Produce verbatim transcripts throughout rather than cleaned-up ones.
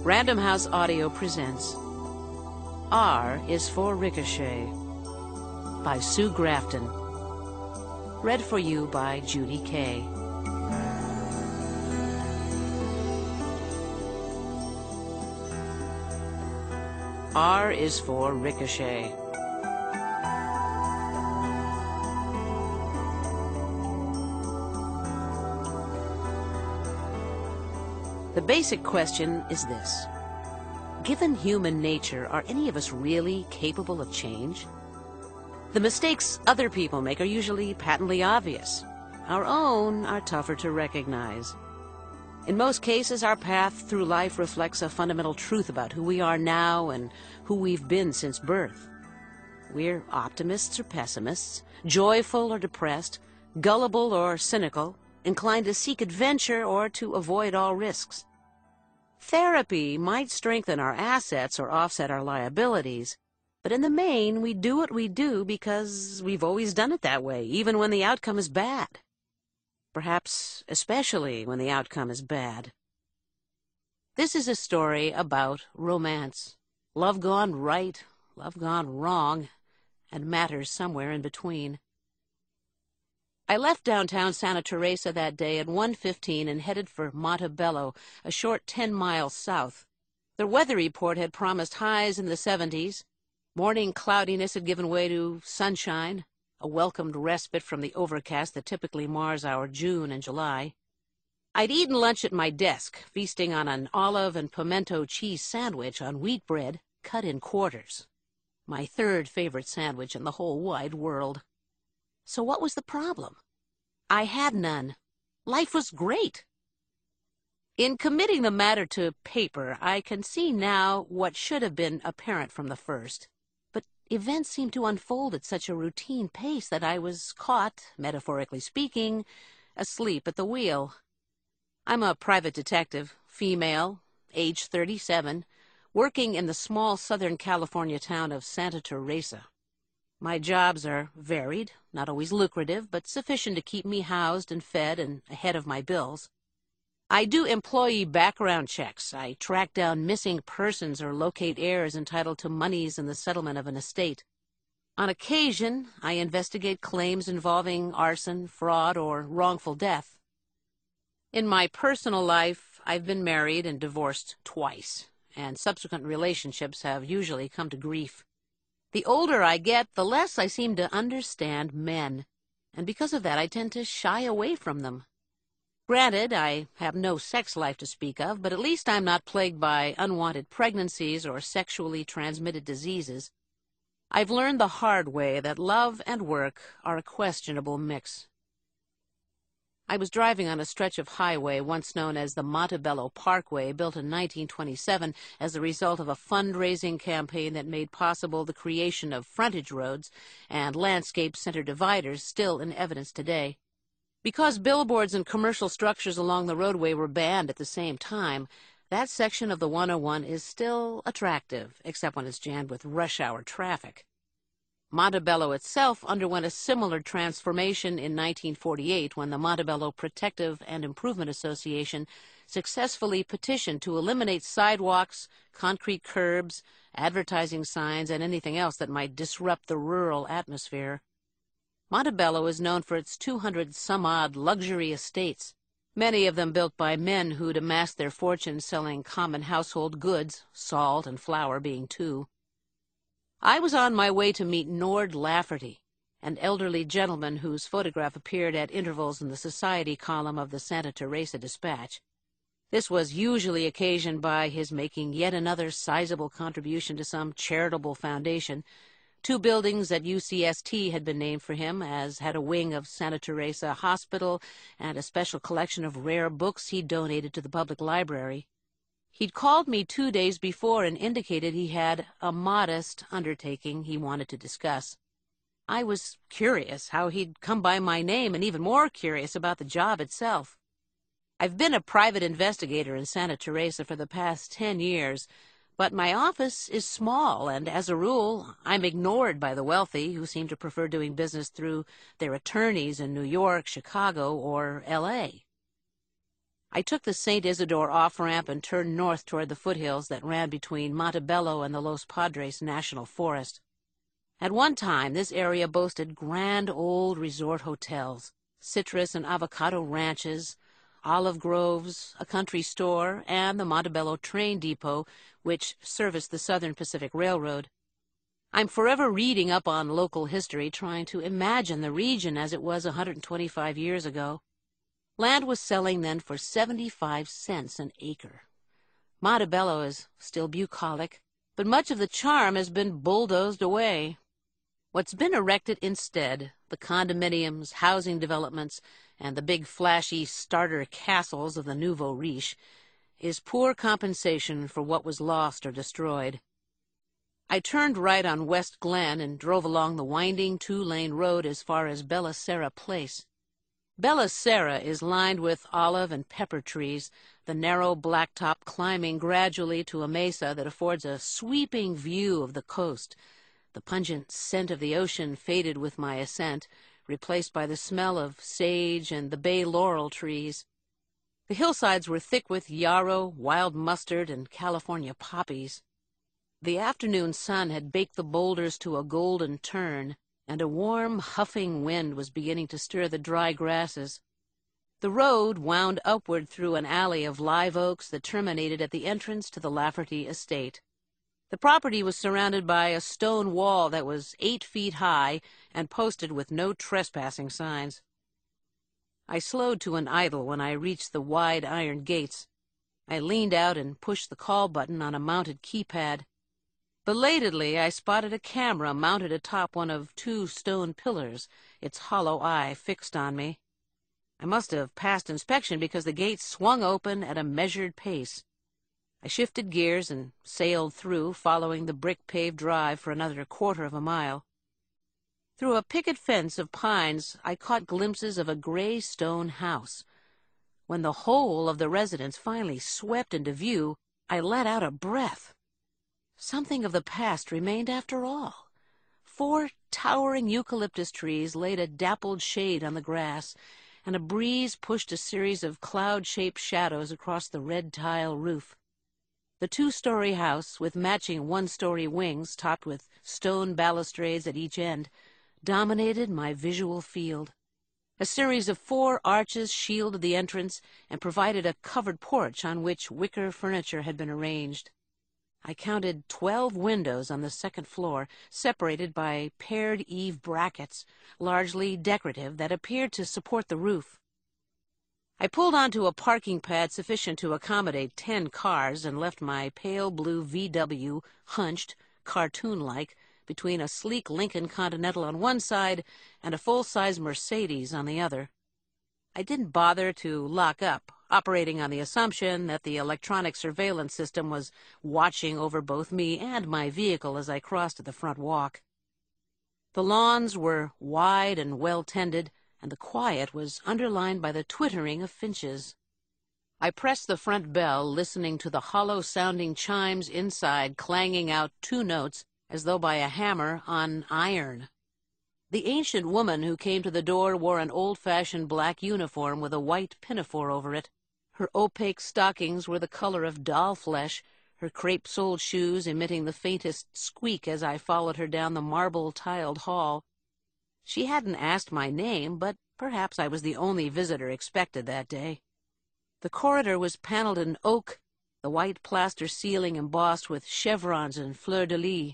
Random House Audio presents R is for Ricochet by Sue Grafton. Read for you by Judy Kay. R is for Ricochet. The basic question is this: given human nature, are any of us really capable of change? The mistakes other people make are usually patently obvious. Our own are tougher to recognize. In most cases, our path through life reflects a fundamental truth about who we are now and who we've been since birth. We're optimists or pessimists, joyful or depressed, gullible or cynical, inclined to seek adventure or to avoid all risks. Therapy might strengthen our assets or offset our liabilities, but in the main, we do what we do because we've always done it that way, even when the outcome is bad. Perhaps especially when the outcome is bad. This is a story about romance. Love gone right, love gone wrong, and matters somewhere in between. I left downtown Santa Teresa that day at one fifteen and headed for Montebello, a short ten miles south. The weather report had promised highs in the seventies. Morning cloudiness had given way to sunshine, a welcomed respite from the overcast that typically mars our June and July. I'd eaten lunch at my desk, feasting on an olive and pimento cheese sandwich on wheat bread cut in quarters. My third favorite sandwich in the whole wide world. So what was the problem? I had none. Life was great. In committing the matter to paper, I can see now what should have been apparent from the first. But events seemed to unfold at such a routine pace that I was caught, metaphorically speaking, asleep at the wheel. I'm a private detective, female, age thirty-seven, working in the small Southern California town of Santa Teresa. My jobs are varied, not always lucrative, but sufficient to keep me housed and fed and ahead of my bills. I do employee background checks. I track down missing persons or locate heirs entitled to monies in the settlement of an estate. On occasion, I investigate claims involving arson, fraud, or wrongful death. In my personal life, I've been married and divorced twice, and subsequent relationships have usually come to grief. The older I get, the less I seem to understand men, and because of that I tend to shy away from them. Granted, I have no sex life to speak of, but at least I'm not plagued by unwanted pregnancies or sexually transmitted diseases. I've learned the hard way that love and work are a questionable mix. I was driving on a stretch of highway once known as the Montebello Parkway, built in nineteen twenty-seven as a result of a fundraising campaign that made possible the creation of frontage roads and landscape center dividers, still in evidence today. Because billboards and commercial structures along the roadway were banned at the same time, that section of the one oh one is still attractive, except when it's jammed with rush hour traffic. Montebello itself underwent a similar transformation in nineteen forty-eight when the Montebello Protective and Improvement Association successfully petitioned to eliminate sidewalks, concrete curbs, advertising signs, and anything else that might disrupt the rural atmosphere. Montebello is known for its two hundred some odd luxury estates, many of them built by men who'd amassed their fortunes selling common household goods, salt and flour being two. I was on my way to meet Nord Lafferty, an elderly gentleman whose photograph appeared at intervals in the society column of the Santa Teresa Dispatch. This was usually occasioned by his making yet another sizable contribution to some charitable foundation. Two buildings at U C S T had been named for him, as had a wing of Santa Teresa Hospital and a special collection of rare books he donated to the public library. He'd called me two days before and indicated he had a modest undertaking he wanted to discuss. I was curious how he'd come by my name and even more curious about the job itself. I've been a private investigator in Santa Teresa for the past ten years, but my office is small, and as a rule, I'm ignored by the wealthy who seem to prefer doing business through their attorneys in New York, Chicago, or L A I took the Saint Isidore off-ramp and turned north toward the foothills that ran between Montebello and the Los Padres National Forest. At one time, this area boasted grand old resort hotels, citrus and avocado ranches, olive groves, a country store, and the Montebello train depot, which serviced the Southern Pacific Railroad. I'm forever reading up on local history, trying to imagine the region as it was one hundred twenty-five years ago. Land was selling then for seventy-five cents an acre. Montebello is still bucolic, but much of the charm has been bulldozed away. What's been erected instead, the condominiums, housing developments, and the big flashy starter castles of the nouveau riche, is poor compensation for what was lost or destroyed. I turned right on West Glen and drove along the winding two-lane road as far as Bella Serra Place. Bella Serra is lined with olive and pepper trees, the narrow blacktop climbing gradually to a mesa that affords a sweeping view of the coast. The pungent scent of the ocean faded with my ascent, replaced by the smell of sage and the bay laurel trees. The hillsides were thick with yarrow, wild mustard, and California poppies. The afternoon sun had baked the boulders to a golden turn, and a warm, huffing wind was beginning to stir the dry grasses. The road wound upward through an alley of live oaks that terminated at the entrance to the Lafferty estate. The property was surrounded by a stone wall that was eight feet high and posted with no trespassing signs. I slowed to an idle when I reached the wide iron gates. I leaned out and pushed the call button on a mounted keypad. Belatedly, I spotted a camera mounted atop one of two stone pillars, its hollow eye fixed on me. I must have passed inspection because the gates swung open at a measured pace. I shifted gears and sailed through, following the brick-paved drive for another quarter of a mile. Through a picket fence of pines, I caught glimpses of a gray stone house. When the whole of the residence finally swept into view, I let out a breath. Something of the past remained after all. Four towering eucalyptus trees laid a dappled shade on the grass, and a breeze pushed a series of cloud-shaped shadows across the red tile roof. The two-story house, with matching one-story wings topped with stone balustrades at each end, dominated my visual field. A series of four arches shielded the entrance and provided a covered porch on which wicker furniture had been arranged. I counted twelve windows on the second floor, separated by paired eave brackets, largely decorative, that appeared to support the roof. I pulled onto a parking pad sufficient to accommodate ten cars and left my pale blue V W hunched, cartoon-like, between a sleek Lincoln Continental on one side and a full-size Mercedes on the other. I didn't bother to lock up, operating on the assumption that the electronic surveillance system was watching over both me and my vehicle as I crossed the front walk. The lawns were wide and well-tended, and the quiet was underlined by the twittering of finches. I pressed the front bell, listening to the hollow-sounding chimes inside clanging out two notes as though by a hammer on iron. The ancient woman who came to the door wore an old-fashioned black uniform with a white pinafore over it. Her opaque stockings were the color of doll flesh, her crepe-soled shoes emitting the faintest squeak as I followed her down the marble-tiled hall. She hadn't asked my name, but perhaps I was the only visitor expected that day. The corridor was paneled in oak, the white plaster ceiling embossed with chevrons and fleurs-de-lis.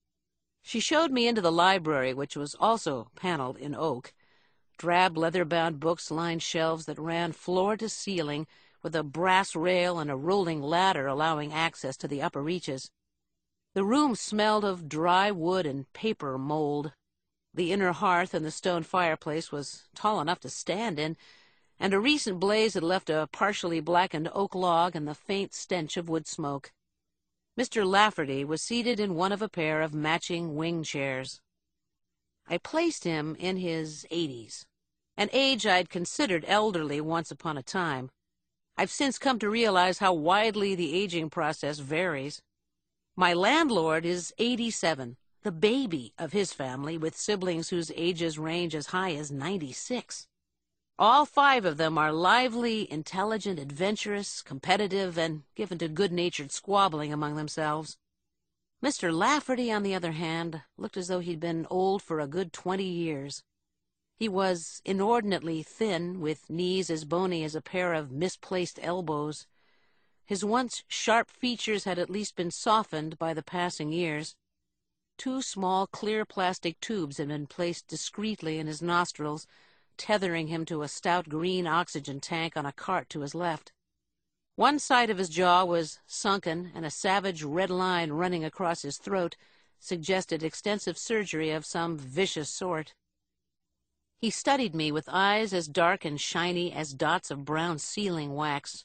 She showed me into the library, which was also paneled in oak. Drab leather-bound books lined shelves that ran floor to ceiling, with a brass rail and a rolling ladder allowing access to the upper reaches. The room smelled of dry wood and paper mold. The inner hearth and the stone fireplace was tall enough to stand in, and a recent blaze had left a partially blackened oak log and the faint stench of wood smoke. Mister Lafferty was seated in one of a pair of matching wing chairs. I placed him in his eighties, an age I'd considered elderly once upon a time. I've since come to realize how widely the aging process varies. My landlord is eighty-seven, the baby of his family, with siblings whose ages range as high as ninety-six. All five of them are lively, intelligent, adventurous, competitive, and given to good-natured squabbling among themselves. Mister Lafferty, on the other hand, looked as though he'd been old for a good twenty years. He was inordinately thin, with knees as bony as a pair of misplaced elbows. His once sharp features had at least been softened by the passing years. Two small, clear plastic tubes had been placed discreetly in his nostrils, tethering him to a stout green oxygen tank on a cart to his left. One side of his jaw was sunken, and a savage red line running across his throat suggested extensive surgery of some vicious sort. He studied me with eyes as dark and shiny as dots of brown sealing wax.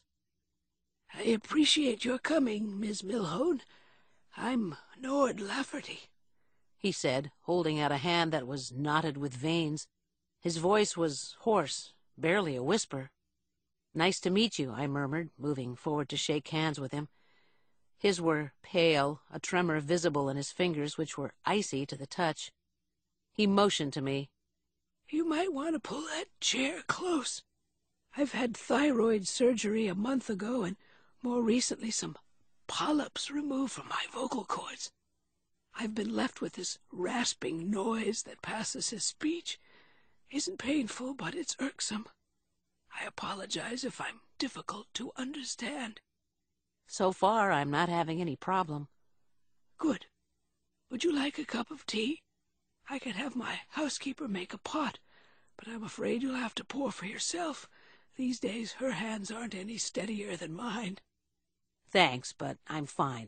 "I appreciate your coming, Miss Milhone. I'm Nord Lafferty," he said, holding out a hand that was knotted with veins. His voice was hoarse, barely a whisper. "Nice to meet you," I murmured, moving forward to shake hands with him. His were pale, a tremor visible in his fingers, which were icy to the touch. He motioned to me. "You might want to pull that chair close. I've had thyroid surgery a month ago, and more recently some polyps removed from my vocal cords. I've been left with this rasping noise that passes as speech. Isn't painful, but it's irksome. I apologize if I'm difficult to understand." "So far, I'm not having any problem." "Good. Would you like a cup of tea? I can have my housekeeper make a pot, but I'm afraid you'll have to pour for yourself. These days her hands aren't any steadier than mine." "Thanks, but I'm fine."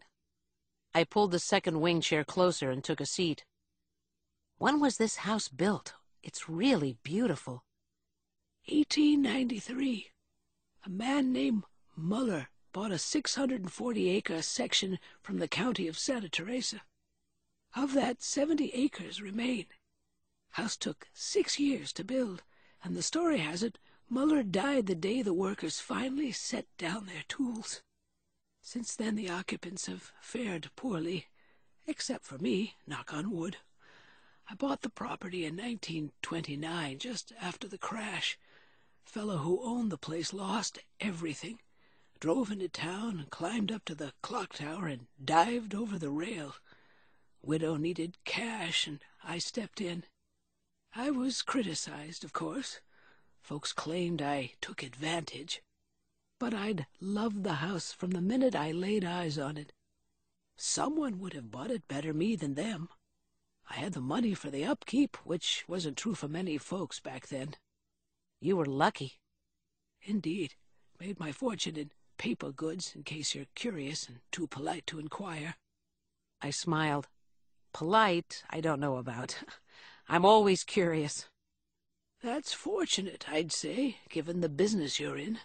I pulled the second wing chair closer and took a seat. "When was this house built? It's really beautiful." eighteen ninety-three. A man named Muller bought a six hundred forty acre section from the county of Santa Teresa. Of that, seventy acres remain. House took six years to build, and the story has it Muller died the day the workers finally set down their tools. Since then the occupants have fared poorly, except for me, knock on wood. I bought the property in nineteen twenty-nine, just after the crash. Fellow who owned the place lost everything, drove into town and climbed up to the clock tower and dived over the rail. Widow needed cash, and I stepped in. I was criticized, of course. Folks claimed I took advantage. But I'd loved the house from the minute I laid eyes on it. Someone would have bought it better me than them. I had the money for the upkeep, which wasn't true for many folks back then. "You were lucky." "Indeed. Made my fortune in paper goods, in case you're curious and too polite to inquire." I smiled. Polite, I don't know about. I'm always curious. "That's fortunate, I'd say, given the business you're in.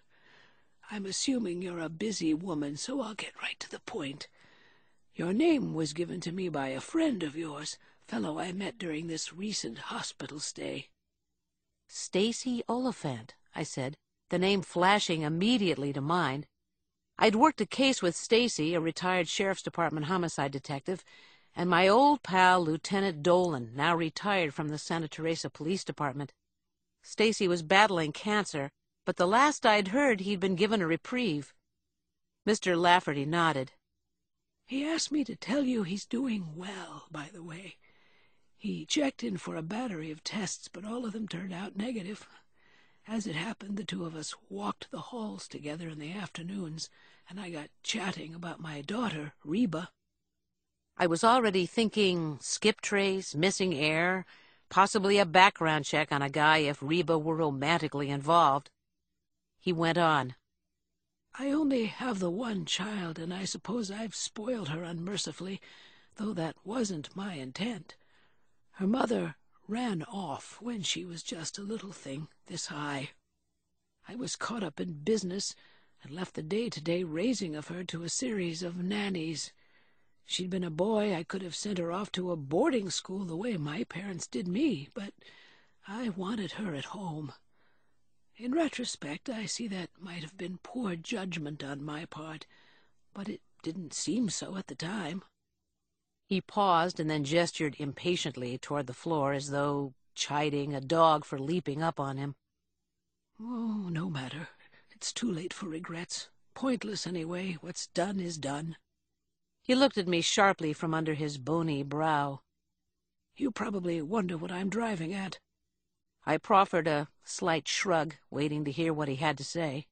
I'm assuming you're a busy woman, so I'll get right to the point. Your name was given to me by a friend of yours, fellow I met during this recent hospital stay." "Stacy Oliphant," I said, the name flashing immediately to mind. I'd worked a case with Stacy, a retired Sheriff's Department homicide detective, and my old pal, Lieutenant Dolan, now retired from the Santa Teresa Police Department. Stacy was battling cancer, but the last I'd heard he'd been given a reprieve. Mister Lafferty nodded. "He asked me to tell you he's doing well, by the way. He checked in for a battery of tests, but all of them turned out negative. As it happened, the two of us walked the halls together in the afternoons, and I got chatting about my daughter, Reba." I was already thinking skip trace, missing air, possibly a background check on a guy if Reba were romantically involved. He went on. "I only have the one child, and I suppose I've spoiled her unmercifully, though that wasn't my intent. Her mother ran off when she was just a little thing this high. I was caught up in business and left the day-to-day raising of her to a series of nannies. She'd been a boy, I could have sent her off to a boarding school the way my parents did me, but I wanted her at home. In retrospect, I see that might have been poor judgment on my part, but it didn't seem so at the time." He paused and then gestured impatiently toward the floor as though chiding a dog for leaping up on him. Oh, no matter. It's too late for regrets. Pointless anyway. What's done is done. He looked at me sharply from under his bony brow. You probably wonder what I'm driving at. I proffered a slight shrug, waiting to hear what he had to say.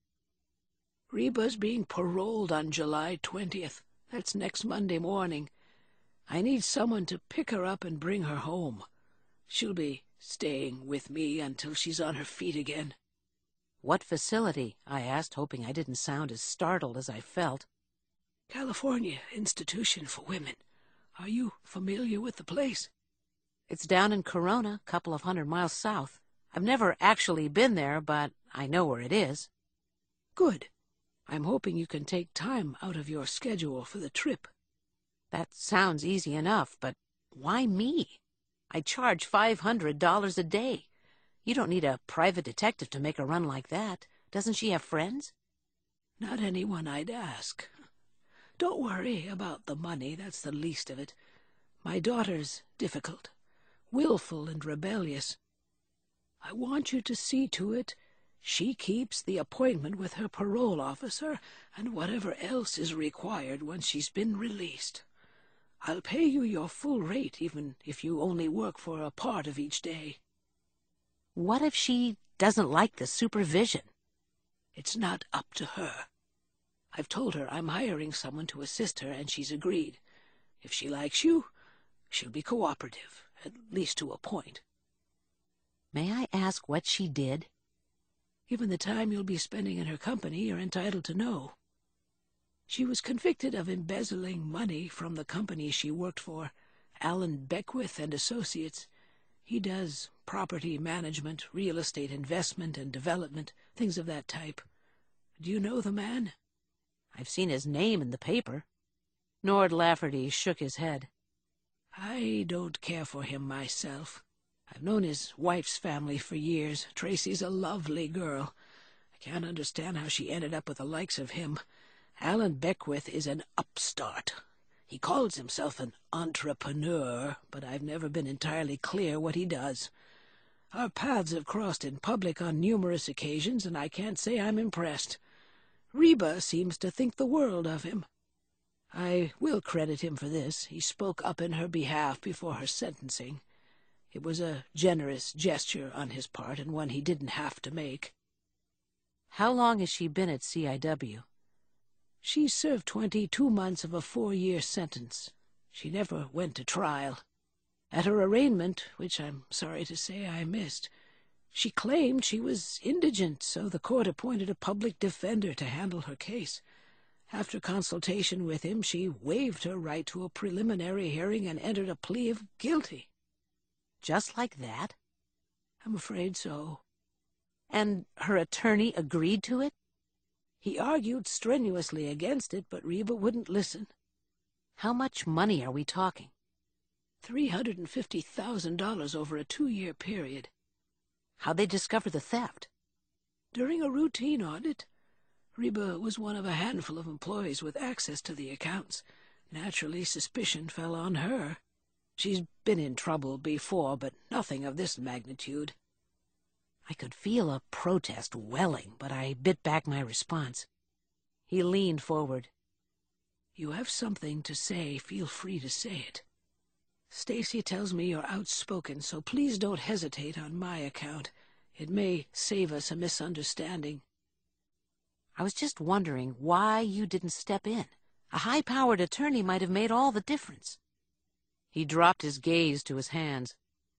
Reba's being paroled on July twentieth. That's next Monday morning. I need someone to pick her up and bring her home. She'll be staying with me until she's on her feet again. What facility? I asked, hoping I didn't sound as startled as I felt. California Institution for Women. Are you familiar with the place? It's down in Corona, a couple of hundred miles south. I've never actually been there, but I know where it is. Good. I'm hoping you can take time out of your schedule for the trip. That sounds easy enough, but why me? I charge five hundred dollars a day. You don't need a private detective to make a run like that. Doesn't she have friends? Not anyone I'd ask. Don't worry about the money, that's the least of it. My daughter's difficult, willful and rebellious. I want you to see to it she keeps the appointment with her parole officer and whatever else is required once she's been released. I'll pay you your full rate, even if you only work for a part of each day. What if she doesn't like the supervision? It's not up to her. I've told her I'm hiring someone to assist her, and she's agreed. If she likes you, she'll be cooperative, at least to a point. May I ask what she did? Given the time you'll be spending in her company, you're entitled to know. She was convicted of embezzling money from the company she worked for, Alan Beckwith and Associates. He does property management, real estate investment and development, things of that type. Do you know the man? I've seen his name in the paper. Nord Lafferty shook his head. I don't care for him myself. I've known his wife's family for years. Tracy's a lovely girl. I can't understand how she ended up with the likes of him. Alan Beckwith is an upstart. He calls himself an entrepreneur, but I've never been entirely clear what he does. Our paths have crossed in public on numerous occasions, and I can't say I'm impressed. Reba seems to think the world of him. I will credit him for this. He spoke up in her behalf before her sentencing. It was a generous gesture on his part, and one he didn't have to make. How long has she been at C I W? She served twenty-two months of a four-year sentence. She never went to trial. At her arraignment, which I'm sorry to say I missed, she claimed she was indigent, so the court appointed a public defender to handle her case. After consultation with him, she waived her right to a preliminary hearing and entered a plea of guilty. Just like that? I'm afraid so. And her attorney agreed to it? He argued strenuously against it, but Reba wouldn't listen. How much money are we talking? Three hundred and fifty thousand dollars over a two-year period. How'd they discover the theft? During a routine audit. Reba was one of a handful of employees with access to the accounts. Naturally, suspicion fell on her. She's been in trouble before, but nothing of this magnitude. I could feel a protest welling, but I bit back my response. He leaned forward. You have something to say, feel free to say it. Stacy tells me you're outspoken, so please don't hesitate on my account. It may save us a misunderstanding. I was just wondering why you didn't step in. A high-powered attorney might have made all the difference. He dropped his gaze to his hands.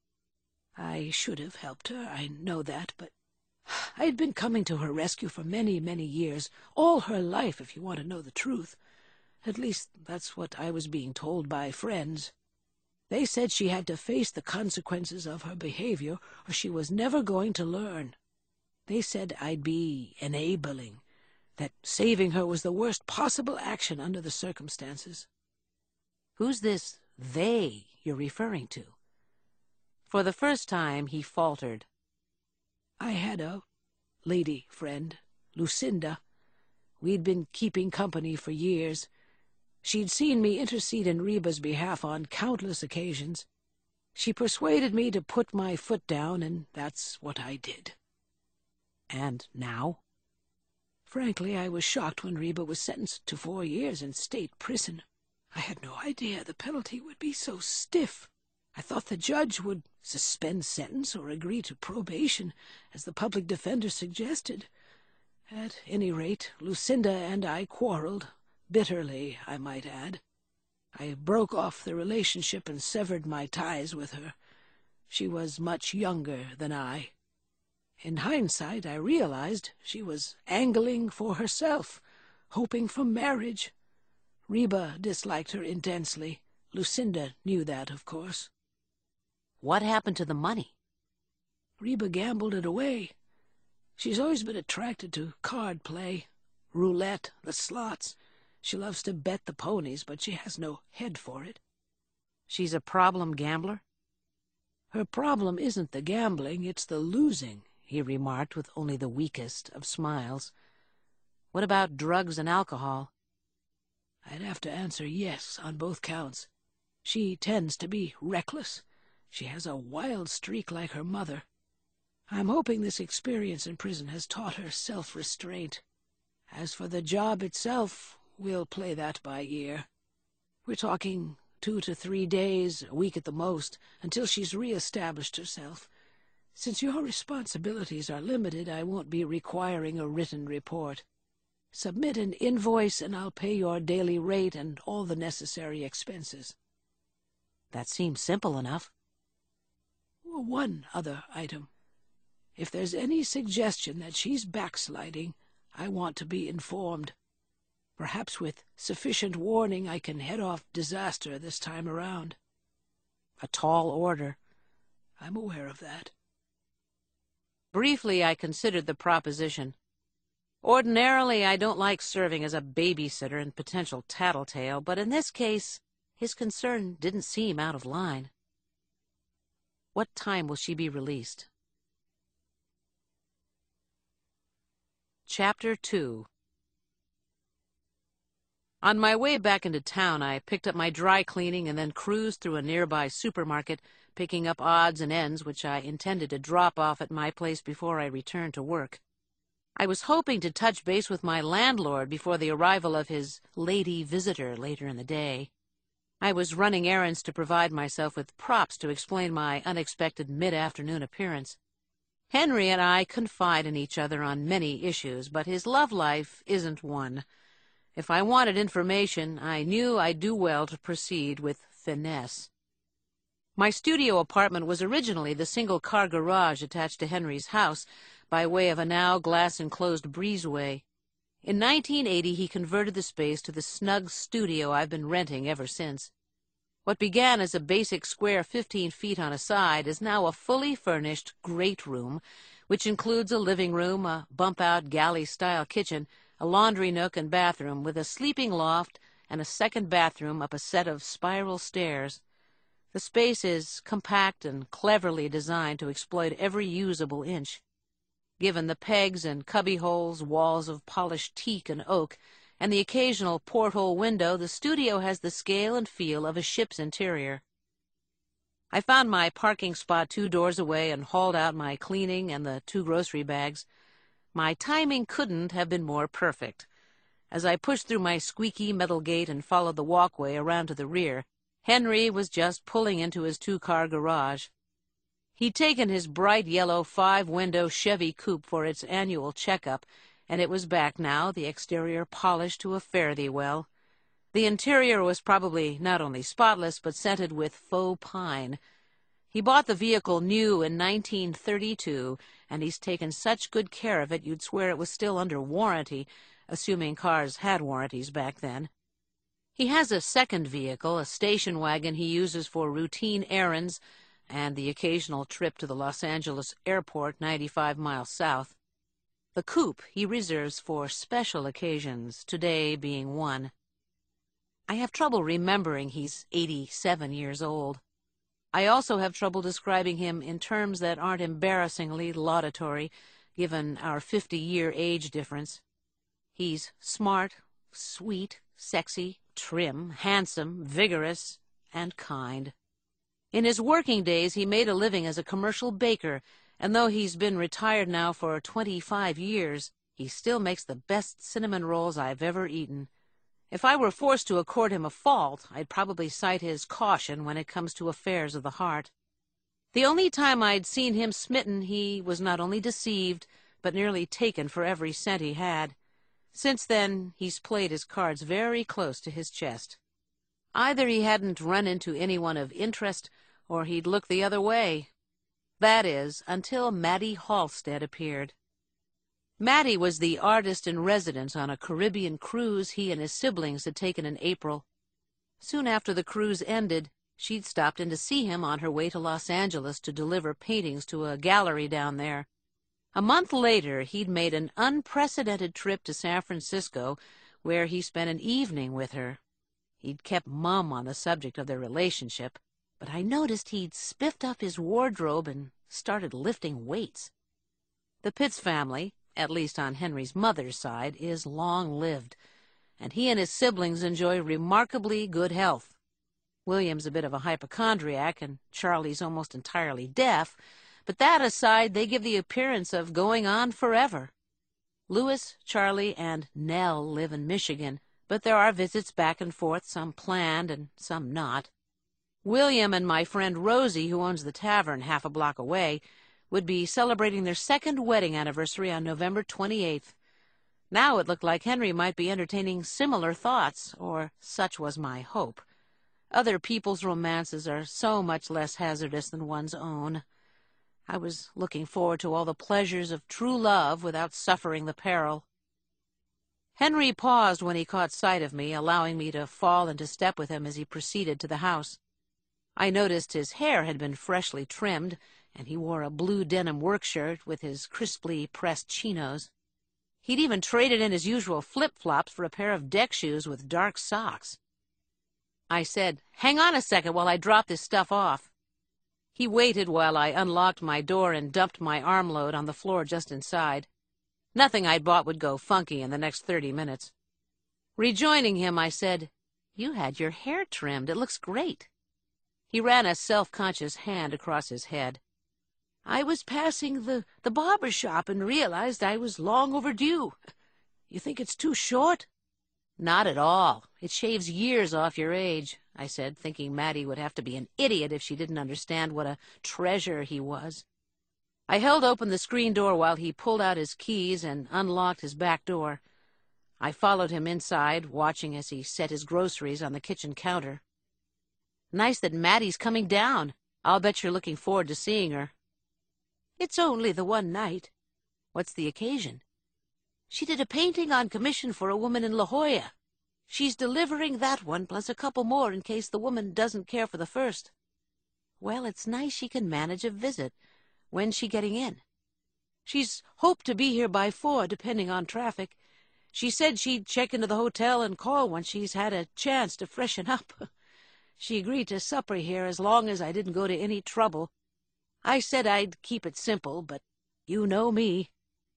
I should have helped her, I know that, but I had been coming to her rescue for many, many years, all her life, if you want to know the truth. At least that's what I was being told by friends. They said she had to face the consequences of her behavior, or she was never going to learn. They said I'd be enabling, that saving her was the worst possible action under the circumstances. Who's this they you're referring to? For the first time, he faltered. I had a lady friend, Lucinda. We'd been keeping company for years. She'd seen me intercede in Reba's behalf on countless occasions. She persuaded me to put my foot down, and that's what I did. And now? Frankly, I was shocked when Reba was sentenced to four years in state prison. I had no idea the penalty would be so stiff. I thought the judge would suspend sentence or agree to probation, as the public defender suggested. At any rate, Lucinda and I quarreled, bitterly, I might add. I broke off the relationship and severed my ties with her. She was much younger than I. In hindsight, I realized she was angling for herself, hoping for marriage. Reba disliked her intensely. Lucinda knew that, of course. What happened to the money? Reba gambled it away. She's always been attracted to card play, roulette, the slots. She loves to bet the ponies, but she has no head for it. She's a problem gambler? Her problem isn't the gambling, it's the losing, he remarked with only the weakest of smiles. What about drugs and alcohol? I'd have to answer yes on both counts. She tends to be reckless. She has a wild streak like her mother. I'm hoping this experience in prison has taught her self-restraint. As for the job itself, we'll play that by ear. We're talking two to three days, a week at the most, until she's re-established herself. Since your responsibilities are limited, I won't be requiring a written report. Submit an invoice and I'll pay your daily rate and all the necessary expenses. That seems simple enough. One other item. If there's any suggestion that she's backsliding, I want to be informed. Perhaps with sufficient warning I can head off disaster this time around. A tall order. I'm aware of that. Briefly, I considered the proposition. Ordinarily, I don't like serving as a babysitter and potential tattletale, but in this case, his concern didn't seem out of line. What time will she be released? Chapter two. On my way back into town, I picked up my dry cleaning and then cruised through a nearby supermarket, picking up odds and ends which I intended to drop off at my place before I returned to work. I was hoping to touch base with my landlord before the arrival of his lady visitor later in the day. I was running errands to provide myself with props to explain my unexpected mid-afternoon appearance. Henry and I confide in each other on many issues, but his love life isn't one. If I wanted information, I knew I'd do well to proceed with finesse. My studio apartment was originally the single-car garage attached to Henry's house by way of a now glass-enclosed breezeway. In nineteen eighty, he converted the space to the snug studio I've been renting ever since. What began as a basic square fifteen feet on a side is now a fully furnished great room, which includes a living room, a bump-out galley-style kitchen, a laundry nook and bathroom with a sleeping loft and a second bathroom up a set of spiral stairs. The space is compact and cleverly designed to exploit every usable inch. Given the pegs and cubbyholes, walls of polished teak and oak, and the occasional porthole window, the studio has the scale and feel of a ship's interior. I found my parking spot two doors away and hauled out my cleaning and the two grocery bags. My timing couldn't have been more perfect. As I pushed through my squeaky metal gate and followed the walkway around to the rear, Henry was just pulling into his two-car garage. He'd taken his bright yellow five-window Chevy coupe for its annual checkup, and it was back now, the exterior polished to a fare-thee-well. The interior was probably not only spotless, but scented with faux pine. He bought the vehicle new in nineteen thirty-two, and he's taken such good care of it you'd swear it was still under warranty, assuming cars had warranties back then. He has a second vehicle, a station wagon he uses for routine errands and the occasional trip to the Los Angeles airport ninety-five miles south. The coupe he reserves for special occasions, today being one. I have trouble remembering he's eighty-seven years old. I also have trouble describing him in terms that aren't embarrassingly laudatory, given our fifty-year age difference. He's smart, sweet, sexy, trim, handsome, vigorous, and kind. In his working days, he made a living as a commercial baker And though he's been retired now for twenty-five years, he still makes the best cinnamon rolls I've ever eaten. If I were forced to accord him a fault, I'd probably cite his caution when it comes to affairs of the heart. The only time I'd seen him smitten, he was not only deceived, but nearly taken for every cent he had. Since then, he's played his cards very close to his chest. Either he hadn't run into anyone of interest, or he'd look the other way. That is, until Mattie Halstead appeared. Mattie was the artist in residence on a Caribbean cruise he and his siblings had taken in April. Soon after the cruise ended, she'd stopped in to see him on her way to Los Angeles to deliver paintings to a gallery down there. A month later, he'd made an unprecedented trip to San Francisco, where he spent an evening with her. He'd kept mum on the subject of their relationship, but I noticed he'd spiffed up his wardrobe and started lifting weights. The Pitts family, at least on Henry's mother's side, is long-lived, and he and his siblings enjoy remarkably good health. William's a bit of a hypochondriac, and Charlie's almost entirely deaf, but that aside, they give the appearance of going on forever. Louis, Charlie, and Nell live in Michigan, but there are visits back and forth, some planned and some not. William and my friend Rosie, who owns the tavern half a block away, would be celebrating their second wedding anniversary on November twenty-eighth. Now it looked like Henry might be entertaining similar thoughts, or such was my hope. Other people's romances are so much less hazardous than one's own. I was looking forward to all the pleasures of true love without suffering the peril. Henry paused when he caught sight of me, allowing me to fall into step with him as he proceeded to the house. I noticed his hair had been freshly trimmed, and he wore a blue denim work shirt with his crisply pressed chinos. He'd even traded in his usual flip-flops for a pair of deck shoes with dark socks. I said, "Hang on a second while I drop this stuff off." He waited while I unlocked my door and dumped my armload on the floor just inside. Nothing I'd bought would go funky in the next thirty minutes. Rejoining him, I said, "You had your hair trimmed. It looks great." He ran a self-conscious hand across his head. "I was passing the, the barber shop and realized I was long overdue. You think it's too short?" "Not at all. It shaves years off your age," I said, thinking Mattie would have to be an idiot if she didn't understand what a treasure he was. I held open the screen door while he pulled out his keys and unlocked his back door. I followed him inside, watching as he set his groceries on the kitchen counter. "Nice that Mattie's coming down. I'll bet you're looking forward to seeing her." "It's only the one night." "What's the occasion?" "She did a painting on commission for a woman in La Jolla. She's delivering that one, plus a couple more in case the woman doesn't care for the first." "Well, it's nice she can manage a visit. When's she getting in?" "She's hoped to be here by four, depending on traffic. She said she'd check into the hotel and call once she's had a chance to freshen up. She agreed to supper here as long as I didn't go to any trouble. I said I'd keep it simple, but you know me."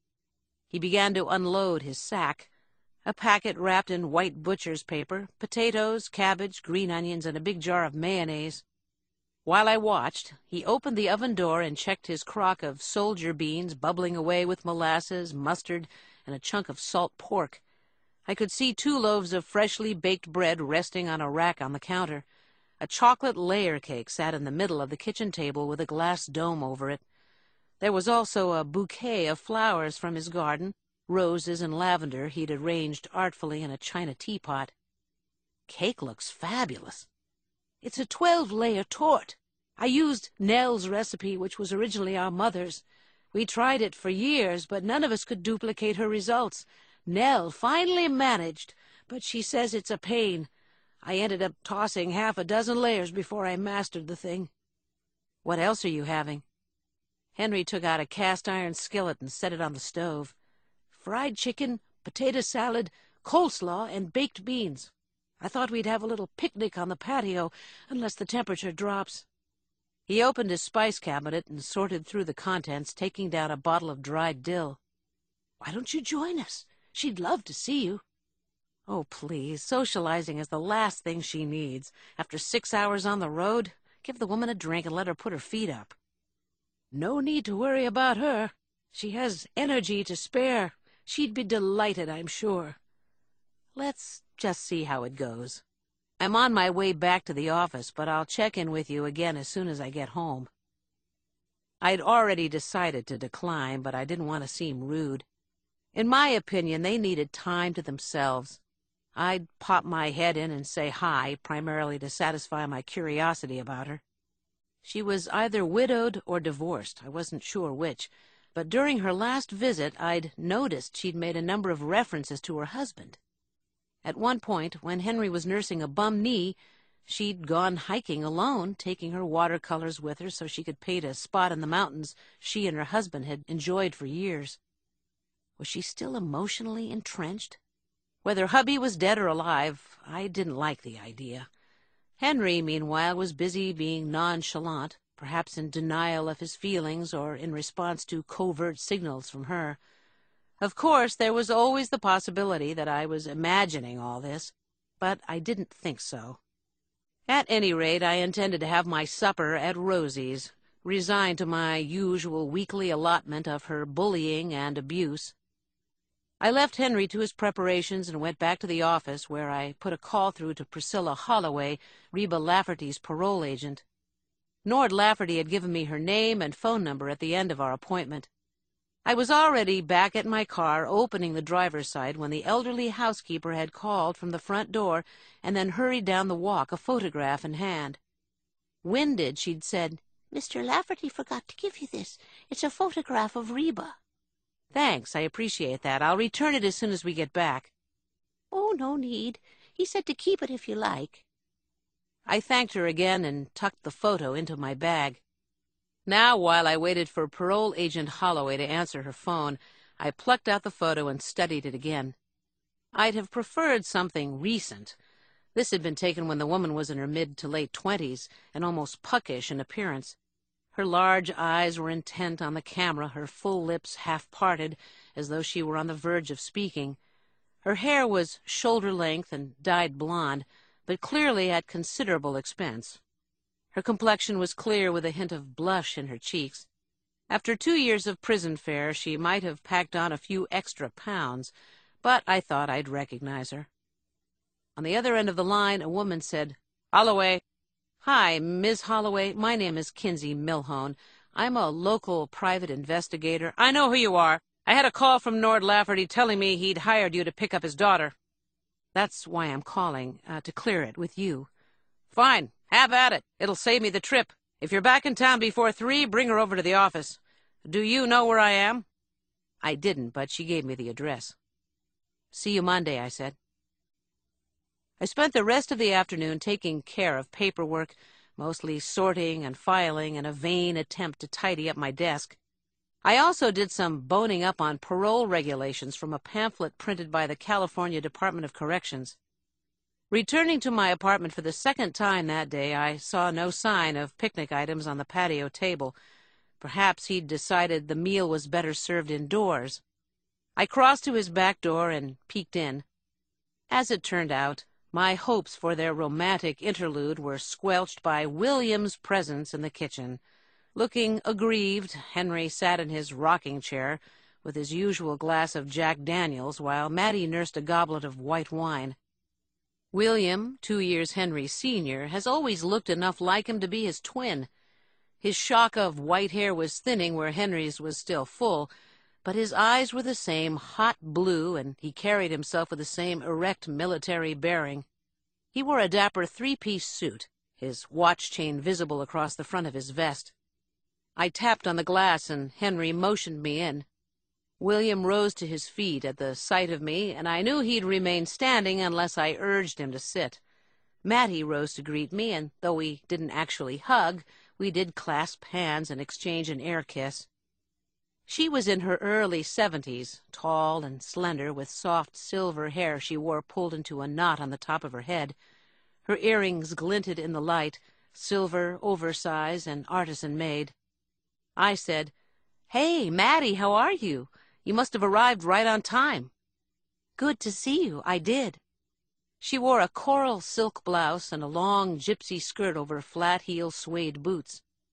He began to unload his sack. A packet wrapped in white butcher's paper, potatoes, cabbage, green onions, and a big jar of mayonnaise. While I watched, he opened the oven door and checked his crock of soldier beans bubbling away with molasses, mustard, and a chunk of salt pork. I could see two loaves of freshly baked bread resting on a rack on the counter. A chocolate layer cake sat in the middle of the kitchen table with a glass dome over it. There was also a bouquet of flowers from his garden, roses and lavender he'd arranged artfully in a china teapot. "Cake looks fabulous." "It's a twelve-layer torte. I used Nell's recipe, which was originally our mother's. We tried it for years, but none of us could duplicate her results. Nell finally managed, but she says it's a pain. I ended up tossing half a dozen layers before I mastered the thing." "What else are you having?" Henry took out a cast-iron skillet and set it on the stove. "Fried chicken, potato salad, coleslaw, and baked beans. I thought we'd have a little picnic on the patio, unless the temperature drops." He opened his spice cabinet and sorted through the contents, taking down a bottle of dried dill. "Why don't you join us? She'd love to see you." "Oh, please, socializing is the last thing she needs. After six hours on the road, give the woman a drink and let her put her feet up." No need to worry about her. She has energy to spare. She'd be delighted, I'm sure. Let's just see how it goes. I'm on my way back to the office, but I'll check in with you again as soon as I get home. I'd already decided to decline, but I didn't want to seem rude. In my opinion, they needed time to themselves. I'd pop my head in and say hi, primarily to satisfy my curiosity about her. She was either widowed or divorced, I wasn't sure which, but during her last visit I'd noticed she'd made a number of references to her husband. At one point, when Henry was nursing a bum knee, she'd gone hiking alone, taking her watercolors with her so she could paint a spot in the mountains she and her husband had enjoyed for years. Was she still emotionally entrenched? Whether hubby was dead or alive, I didn't like the idea. Henry, meanwhile, was busy being nonchalant, perhaps in denial of his feelings or in response to covert signals from her. Of course, there was always the possibility that I was imagining all this, but I didn't think so. At any rate, I intended to have my supper at Rosie's, resigned to my usual weekly allotment of her bullying and abuse. I left Henry to his preparations and went back to the office, where I put a call through to Priscilla Holloway, Reba Lafferty's parole agent. Nord Lafferty had given me her name and phone number at the end of our appointment. I was already back at my car, opening the driver's side, when the elderly housekeeper had called from the front door and then hurried down the walk, a photograph in hand. Winded, she'd said, "Mister Lafferty forgot to give you this. It's a photograph of Reba." "Thanks, I appreciate that. I'll return it as soon as we get back." "Oh, no need. He said to keep it if you like." I thanked her again and tucked the photo into my bag. Now, while I waited for parole agent Holloway to answer her phone, I plucked out the photo and studied it again. I'd have preferred something recent. This had been taken when the woman was in her mid to late twenties and almost puckish in appearance. Her large eyes were intent on the camera, her full lips half parted, as though she were on the verge of speaking. Her hair was shoulder-length and dyed blonde, but clearly at considerable expense. Her complexion was clear with a hint of blush in her cheeks. After two years of prison fare, she might have packed on a few extra pounds, but I thought I'd recognize her. On the other end of the line, a woman said, "Holloway." "Hi, Miss Holloway. My name is Kinsey Milhone. I'm a local private investigator." "I know who you are. I had a call from Nord Lafferty telling me he'd hired you to pick up his daughter." "That's why I'm calling, uh, to clear it with you." "Fine. Have at it. It'll save me the trip. If you're back in town before three, bring her over to the office. Do you know where I am?" I didn't, but she gave me the address. "See you Monday," I said. I spent the rest of the afternoon taking care of paperwork, mostly sorting and filing in a vain attempt to tidy up my desk. I also did some boning up on parole regulations from a pamphlet printed by the California Department of Corrections. Returning to my apartment for the second time that day, I saw no sign of picnic items on the patio table. Perhaps he'd decided the meal was better served indoors. I crossed to his back door and peeked in. As it turned out, my hopes for their romantic interlude were squelched by William's presence in the kitchen. Looking aggrieved, Henry sat in his rocking chair with his usual glass of Jack Daniels, while Mattie nursed a goblet of white wine. William, two years Henry's senior, has always looked enough like him to be his twin. His shock of white hair was thinning where Henry's was still full, but his eyes were the same hot blue, and he carried himself with the same erect military bearing. He wore a dapper three-piece suit, his watch chain visible across the front of his vest. I tapped on the glass, and Henry motioned me in. William rose to his feet at the sight of me, and I knew he'd remain standing unless I urged him to sit. Mattie rose to greet me, and though we didn't actually hug, we did clasp hands and exchange an air kiss. She was in her early seventies, tall and slender, with soft silver hair she wore pulled into a knot on the top of her head. Her earrings glinted in the light, silver, oversized, and artisan-made. I said, "Hey, Mattie, how are you? You must have arrived right on time." "Good to see you. I did." She wore a coral silk blouse and a long gypsy skirt over flat-heel suede boots.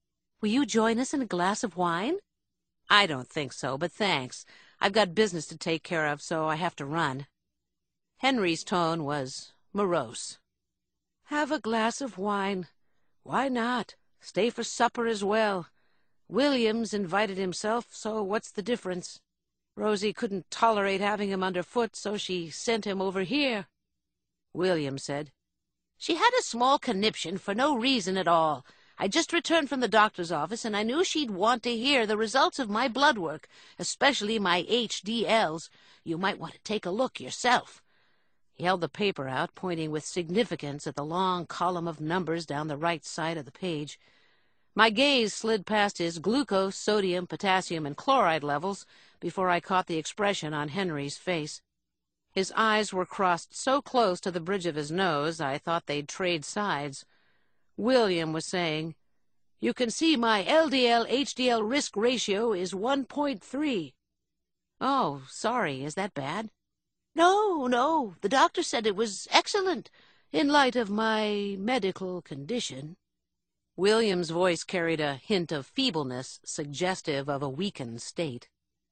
Will you join us in a glass of wine? I don't think so, but thanks. I've got business to take care of, so I have to run. Henry's tone was morose. Have a glass of wine. Why not? Stay for supper as well. William's invited himself, so what's the difference? Rosie couldn't tolerate having him underfoot, so she sent him over here. William said, She had a small conniption for no reason at all. I just returned from the doctor's office, and I knew she'd want to hear the results of my blood work, especially my H D Ls. You might want to take a look yourself. He held the paper out, pointing with significance at the long column of numbers down the right side of the page. My gaze slid past his glucose, sodium, potassium, and chloride levels before I caught the expression on Henry's face. His eyes were crossed so close to the bridge of his nose I thought they'd trade sides. William was saying, You can see my L D L H D L risk ratio is one point three. Oh, sorry, is that bad? No, no, the doctor said it was excellent, in light of my medical condition. William's voice carried a hint of feebleness, suggestive of a weakened state.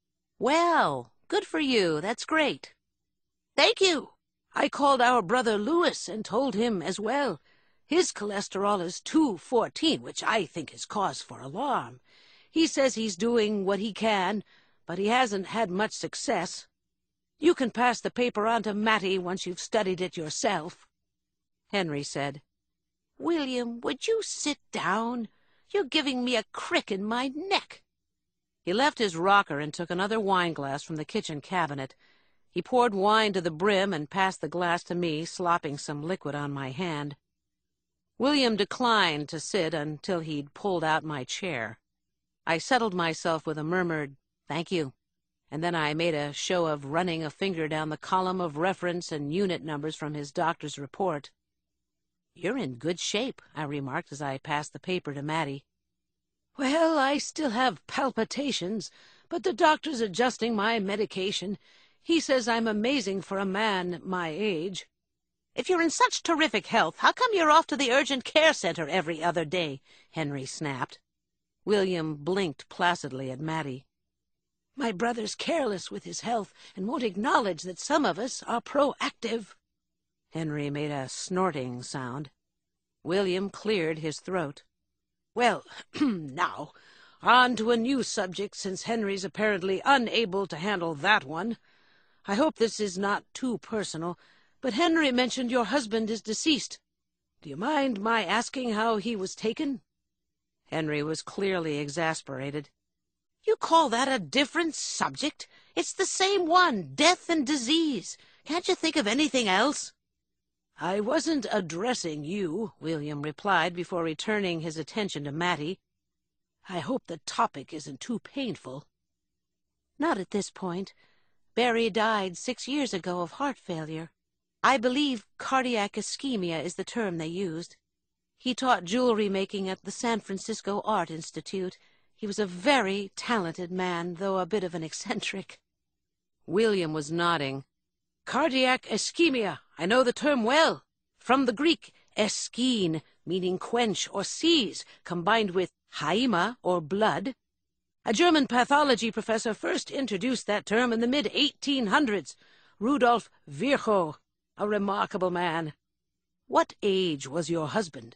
Well, good for you, that's great. Thank you. I called our brother Louis and told him as well. His cholesterol is two fourteen, which I think is cause for alarm. He says he's doing what he can, but he hasn't had much success. You can pass the paper on to Mattie once you've studied it yourself. Henry said, William, would you sit down? You're giving me a crick in my neck. He left his rocker and took another wine glass from the kitchen cabinet. He poured wine to the brim and passed the glass to me, slopping some liquid on my hand. William declined to sit until he'd pulled out my chair. I settled myself with a murmured, Thank you, and then I made a show of running a finger down the column of reference and unit numbers from his doctor's report. You're in good shape, I remarked as I passed the paper to Mattie. Well, I still have palpitations, but the doctor's adjusting my medication. He says I'm amazing for a man my age. If you're in such terrific health, how come you're off to the urgent care center every other day? Henry snapped. William blinked placidly at Mattie. My brother's careless with his health and won't acknowledge that some of us are proactive. Henry made a snorting sound. William cleared his throat. Well, now, on to a new subject, since Henry's apparently unable to handle that one. I hope this is not too personal, but Henry mentioned your husband is deceased. Do you mind my asking how he was taken? Henry was clearly exasperated. You call that a different subject? It's the same one, death and disease. Can't you think of anything else? I wasn't addressing you, William replied before returning his attention to Mattie. I hope the topic isn't too painful. Not at this point. Barry died six years ago of heart failure. I believe cardiac ischemia is the term they used. He taught jewelry making at the San Francisco Art Institute. He was a very talented man, though a bit of an eccentric. William was nodding. Cardiac ischemia, I know the term well. From the Greek, eschein, meaning quench or seize, combined with haima, or blood. A German pathology professor first introduced that term in the mid eighteen hundreds. Rudolf Virchow, a remarkable man. What age was your husband?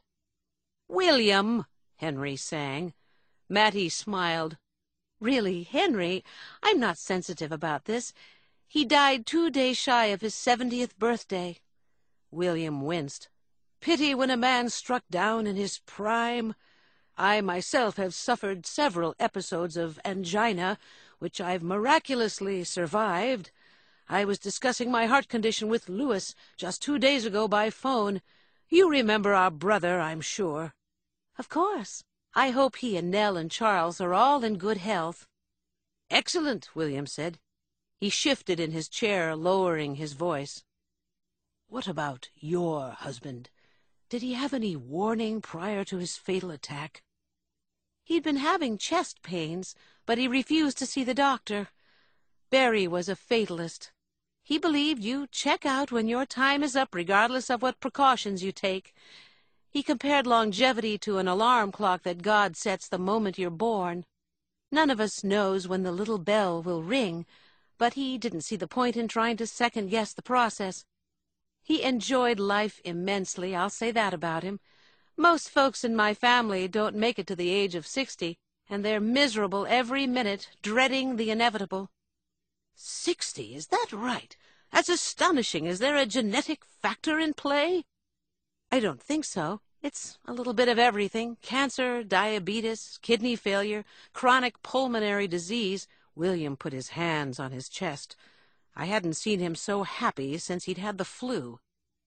William, Henry sang. Mattie smiled. Really, Henry, I'm not sensitive about this. He died two days shy of his seventieth birthday. William winced. Pity when a man's struck down in his prime. I myself have suffered several episodes of angina, which I've miraculously survived. I was discussing my heart condition with Louis just two days ago by phone. You remember our brother, I'm sure. Of course. I hope he and Nell and Charles are all in good health. Excellent, William said. He shifted in his chair, lowering his voice. What about your husband? Did he have any warning prior to his fatal attack? He'd been having chest pains, but he refused to see the doctor. Barry was a fatalist. He believed you check out when your time is up, regardless of what precautions you take. He compared longevity to an alarm clock that God sets the moment you're born. None of us knows when the little bell will ring, but he didn't see the point in trying to second-guess the process. He enjoyed life immensely, I'll say that about him. Most folks in my family don't make it to the age of sixty, and they're miserable every minute, dreading the inevitable. Sixty, is that right? That's astonishing. Is there a genetic factor in play? I don't think so. It's a little bit of everything. Cancer, diabetes, kidney failure, chronic pulmonary disease. William put his hands on his chest. I hadn't seen him so happy since he'd had the flu.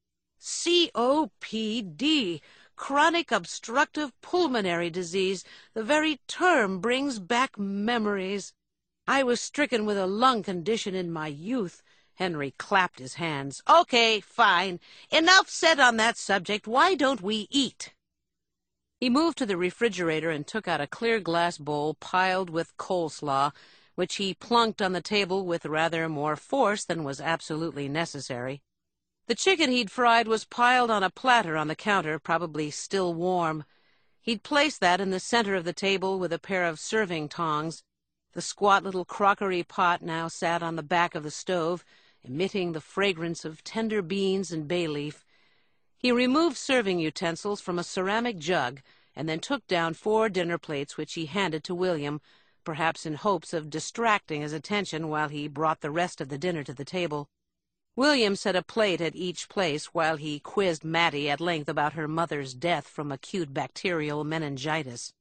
C O P D, chronic obstructive pulmonary disease. The very term brings back memories. I was stricken with a lung condition in my youth. Henry clapped his hands. Okay, fine. Enough said on that subject. Why don't we eat? He moved to the refrigerator and took out a clear glass bowl piled with coleslaw, which he plunked on the table with rather more force than was absolutely necessary. The chicken he'd fried was piled on a platter on the counter, probably still warm. He'd placed that in the center of the table with a pair of serving tongs. The squat little crockery pot now sat on the back of the stove, emitting the fragrance of tender beans and bay leaf. He removed serving utensils from a ceramic jug and then took down four dinner plates which he handed to William, perhaps in hopes of distracting his attention while he brought the rest of the dinner to the table. William set a plate at each place while he quizzed Mattie at length about her mother's death from acute bacterial meningitis.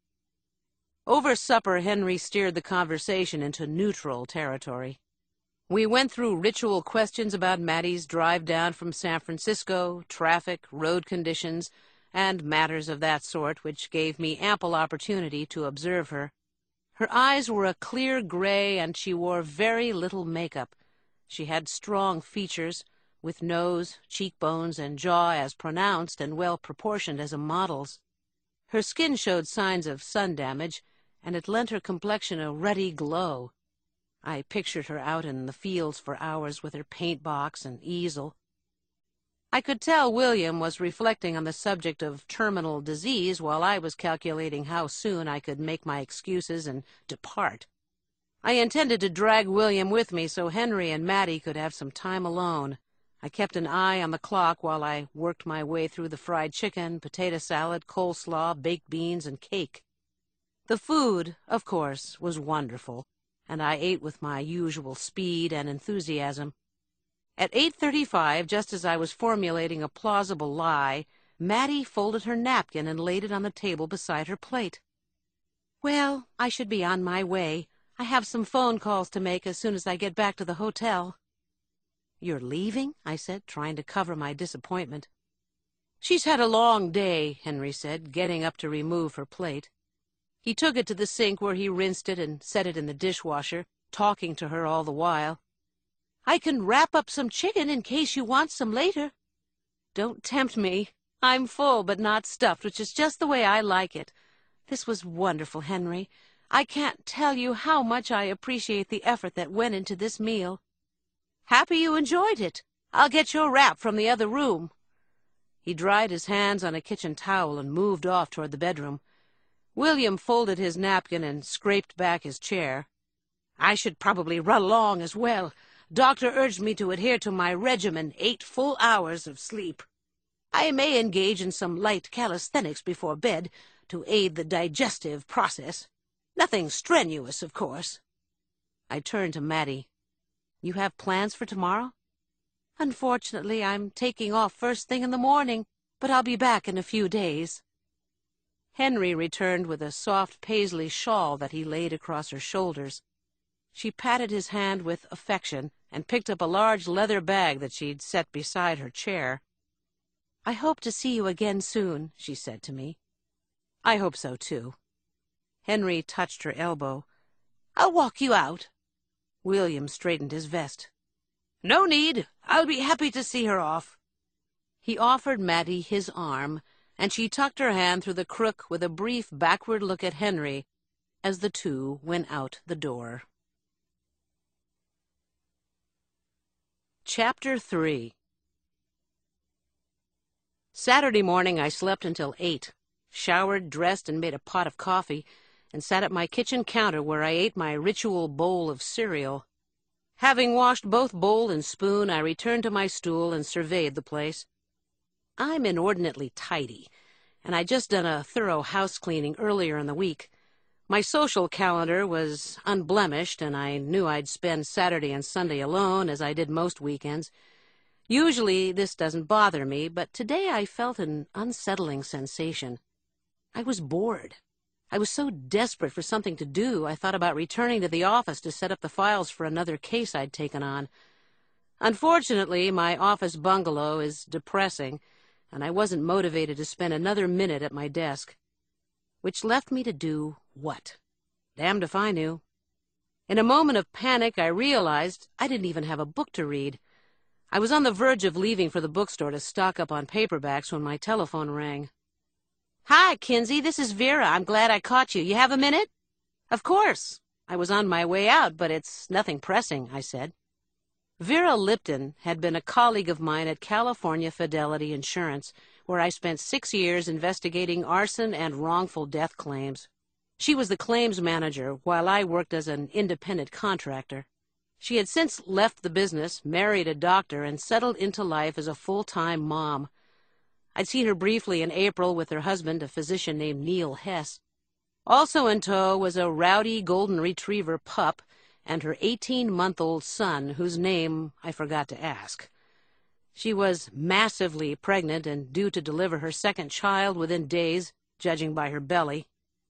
Over supper, Henry steered the conversation into neutral territory. We went through ritual questions about Mattie's drive down from San Francisco, traffic, road conditions, and matters of that sort, which gave me ample opportunity to observe her. Her eyes were a clear gray, and she wore very little makeup. She had strong features, with nose, cheekbones, and jaw as pronounced and well-proportioned as a model's. Her skin showed signs of sun damage, and it lent her complexion a ruddy glow. I pictured her out in the fields for hours with her paint box and easel. I could tell William was reflecting on the subject of terminal disease while I was calculating how soon I could make my excuses and depart. I intended to drag William with me so Henry and Mattie could have some time alone. I kept an eye on the clock while I worked my way through the fried chicken, potato salad, coleslaw, baked beans, and cake. The food, of course, was wonderful, and I ate with my usual speed and enthusiasm. At eight thirty-five, just as I was formulating a plausible lie, Mattie folded her napkin and laid it on the table beside her plate. Well, I should be on my way. I have some phone calls to make as soon as I get back to the hotel. You're leaving? I said, trying to cover my disappointment. She's had a long day, Henry said, getting up to remove her plate. He took it to the sink where he rinsed it and set it in the dishwasher, talking to her all the while. I can wrap up some chicken in case you want some later. Don't tempt me. I'm full but not stuffed, which is just the way I like it. This was wonderful, Henry. I can't tell you how much I appreciate the effort that went into this meal. Happy you enjoyed it. I'll get your wrap from the other room. He dried his hands on a kitchen towel and moved off toward the bedroom. William folded his napkin and scraped back his chair. I should probably run along as well. Doctor urged me to adhere to my regimen, eight full hours of sleep. I may engage in some light calisthenics before bed to aid the digestive process. Nothing strenuous, of course. I turned to Mattie. You have plans for tomorrow? Unfortunately, I'm taking off first thing in the morning, but I'll be back in a few days. Henry returned with a soft paisley shawl that he laid across her shoulders. She patted his hand with affection and picked up a large leather bag that she'd set beside her chair. I hope to see you again soon, she said to me. I hope so, too. Henry touched her elbow. I'll walk you out. William straightened his vest. No need. I'll be happy to see her off. He offered Mattie his arm, and she tucked her hand through the crook with a brief backward look at Henry as the two went out the door. Chapter three. Saturday morning I slept until eight, showered, dressed, and made a pot of coffee, and sat at my kitchen counter where I ate my ritual bowl of cereal. Having washed both bowl and spoon, I returned to my stool and surveyed the place. I'm inordinately tidy, and I'd just done a thorough house cleaning earlier in the week. My social calendar was unblemished, and I knew I'd spend Saturday and Sunday alone, as I did most weekends. Usually this doesn't bother me, but today I felt an unsettling sensation. I was bored. I was so desperate for something to do, I thought about returning to the office to set up the files for another case I'd taken on. Unfortunately, my office bungalow is depressing, and I wasn't motivated to spend another minute at my desk. Which left me to do what? Damned if I knew. In a moment of panic, I realized I didn't even have a book to read. I was on the verge of leaving for the bookstore to stock up on paperbacks when my telephone rang. "Hi, Kinsey, this is Vera. I'm glad I caught you. You have a minute?" "Of course. I was on my way out, but it's nothing pressing," I said. Vera Lipton had been a colleague of mine at California Fidelity Insurance, where I spent six years investigating arson and wrongful death claims. She was the claims manager, while I worked as an independent contractor. She had since left the business, married a doctor, and settled into life as a full-time mom. I'd seen her briefly in April with her husband, a physician named Neil Hess. Also in tow was a rowdy golden retriever pup and her eighteen-month-old son, whose name I forgot to ask. She was massively pregnant and due to deliver her second child within days, judging by her belly.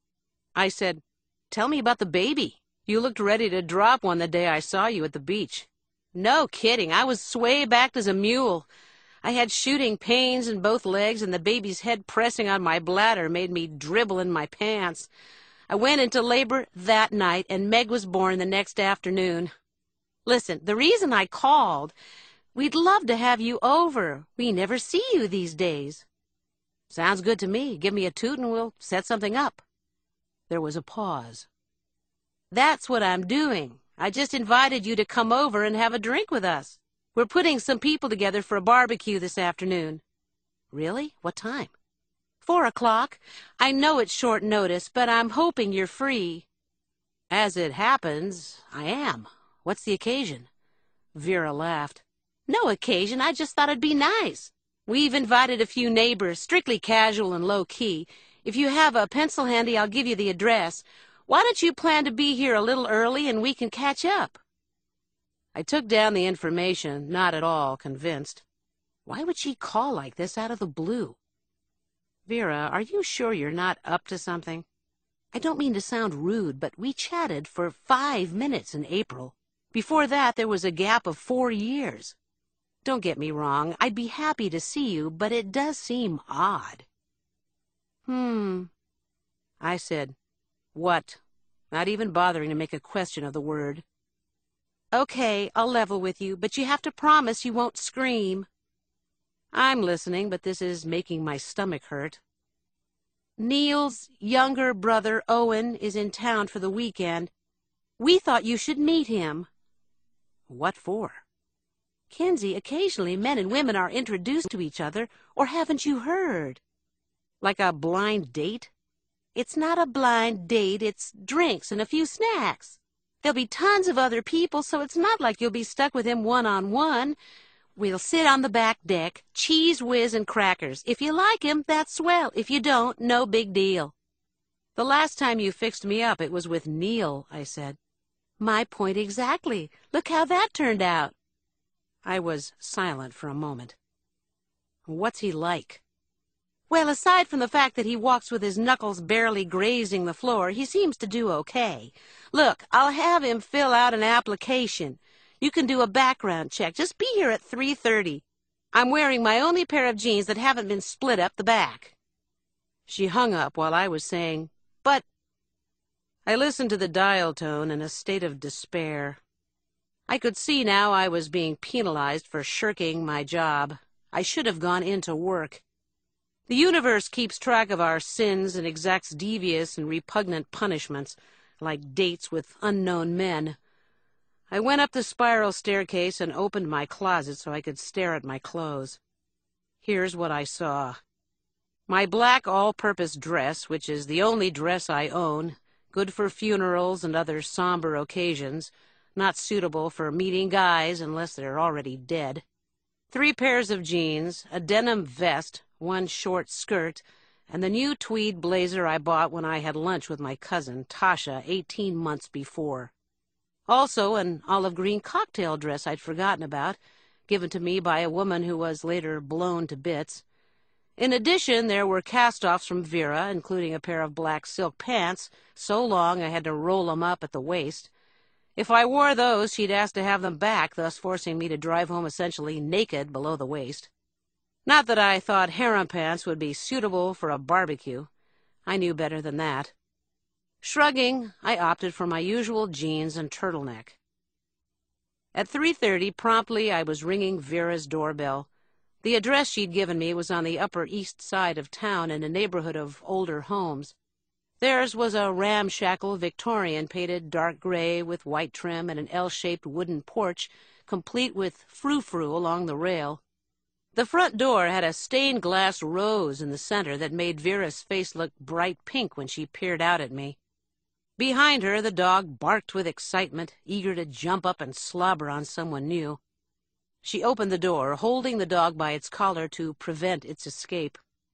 I said, "Tell me about the baby. You looked ready to drop one the day I saw you at the beach." "No kidding. I was sway-backed as a mule. I had shooting pains in both legs, and the baby's head pressing on my bladder made me dribble in my pants. I went into labor that night, and Meg was born the next afternoon. Listen, the reason I called, we'd love to have you over. We never see you these days." "Sounds good to me. Give me a toot and we'll set something up." There was a pause. "That's what I'm doing. I just invited you to come over and have a drink with us. We're putting some people together for a barbecue this afternoon." "Really? What time?" Four o'clock. I know it's short notice, but I'm hoping you're free." "As it happens, I am. What's the occasion?" Vera laughed. "No occasion. I just thought it'd be nice. We've invited a few neighbors, strictly casual and low-key. If you have a pencil handy, I'll give you the address. Why don't you plan to be here a little early and we can catch up?" I took down the information, not at all convinced. Why would she call like this out of the blue? "Vera, are you sure you're not up to something? I don't mean to sound rude, but we chatted for five minutes in April. Before that, there was a gap of four years. Don't get me wrong, I'd be happy to see you, but it does seem odd." Hmm. I said, "What?" not even bothering to make a question of the word. "Okay, I'll level with you, but you have to promise you won't scream." "I'm listening, but this is making my stomach hurt." "Neil's younger brother, Owen, is in town for the weekend. We thought you should meet him." "What for?" "Kinsey, occasionally men and women are introduced to each other, or haven't you heard?" "Like a blind date?" "It's not a blind date, it's drinks and a few snacks. There'll be tons of other people, so it's not like you'll be stuck with him one-on-one. We'll sit on the back deck, cheese whiz and crackers. If you like him, that's swell. If you don't, no big deal." "The last time you fixed me up, it was with Neil," I said. "My point exactly. Look how that turned out." I was silent for a moment. "What's he like?" "Well, aside from the fact that he walks with his knuckles barely grazing the floor, he seems to do okay. Look, I'll have him fill out an application. You can do a background check. Just be here at three thirty. I'm wearing my only pair of jeans that haven't been split up the back." She hung up while I was saying, "But—" I listened to the dial tone in a state of despair. I could see now I was being penalized for shirking my job. I should have gone into work. The universe keeps track of our sins and exacts devious and repugnant punishments, like dates with unknown men. I went up the spiral staircase and opened my closet so I could stare at my clothes. Here's what I saw. My black all-purpose dress, which is the only dress I own, good for funerals and other somber occasions, not suitable for meeting guys unless they're already dead. Three pairs of jeans, a denim vest, one short skirt, and the new tweed blazer I bought when I had lunch with my cousin, Tasha, eighteen months before. Also an olive green cocktail dress I'd forgotten about, given to me by a woman who was later blown to bits. In addition, there were cast-offs from Vera, including a pair of black silk pants, so long I had to roll them up at the waist. If I wore those, she'd ask to have them back, thus forcing me to drive home essentially naked below the waist. Not that I thought harem pants would be suitable for a barbecue. I knew better than that. Shrugging, I opted for my usual jeans and turtleneck. At three thirty, promptly, I was ringing Vera's doorbell. The address she'd given me was on the Upper East Side of town in a neighborhood of older homes. Theirs was a ramshackle Victorian painted dark gray with white trim and an L-shaped wooden porch, complete with frou-frou along the rail. The front door had a stained glass rose in the center that made Vera's face look bright pink when she peered out at me. Behind her, the dog barked with excitement, eager to jump up and slobber on someone new. She opened the door, holding the dog by its collar to prevent its escape.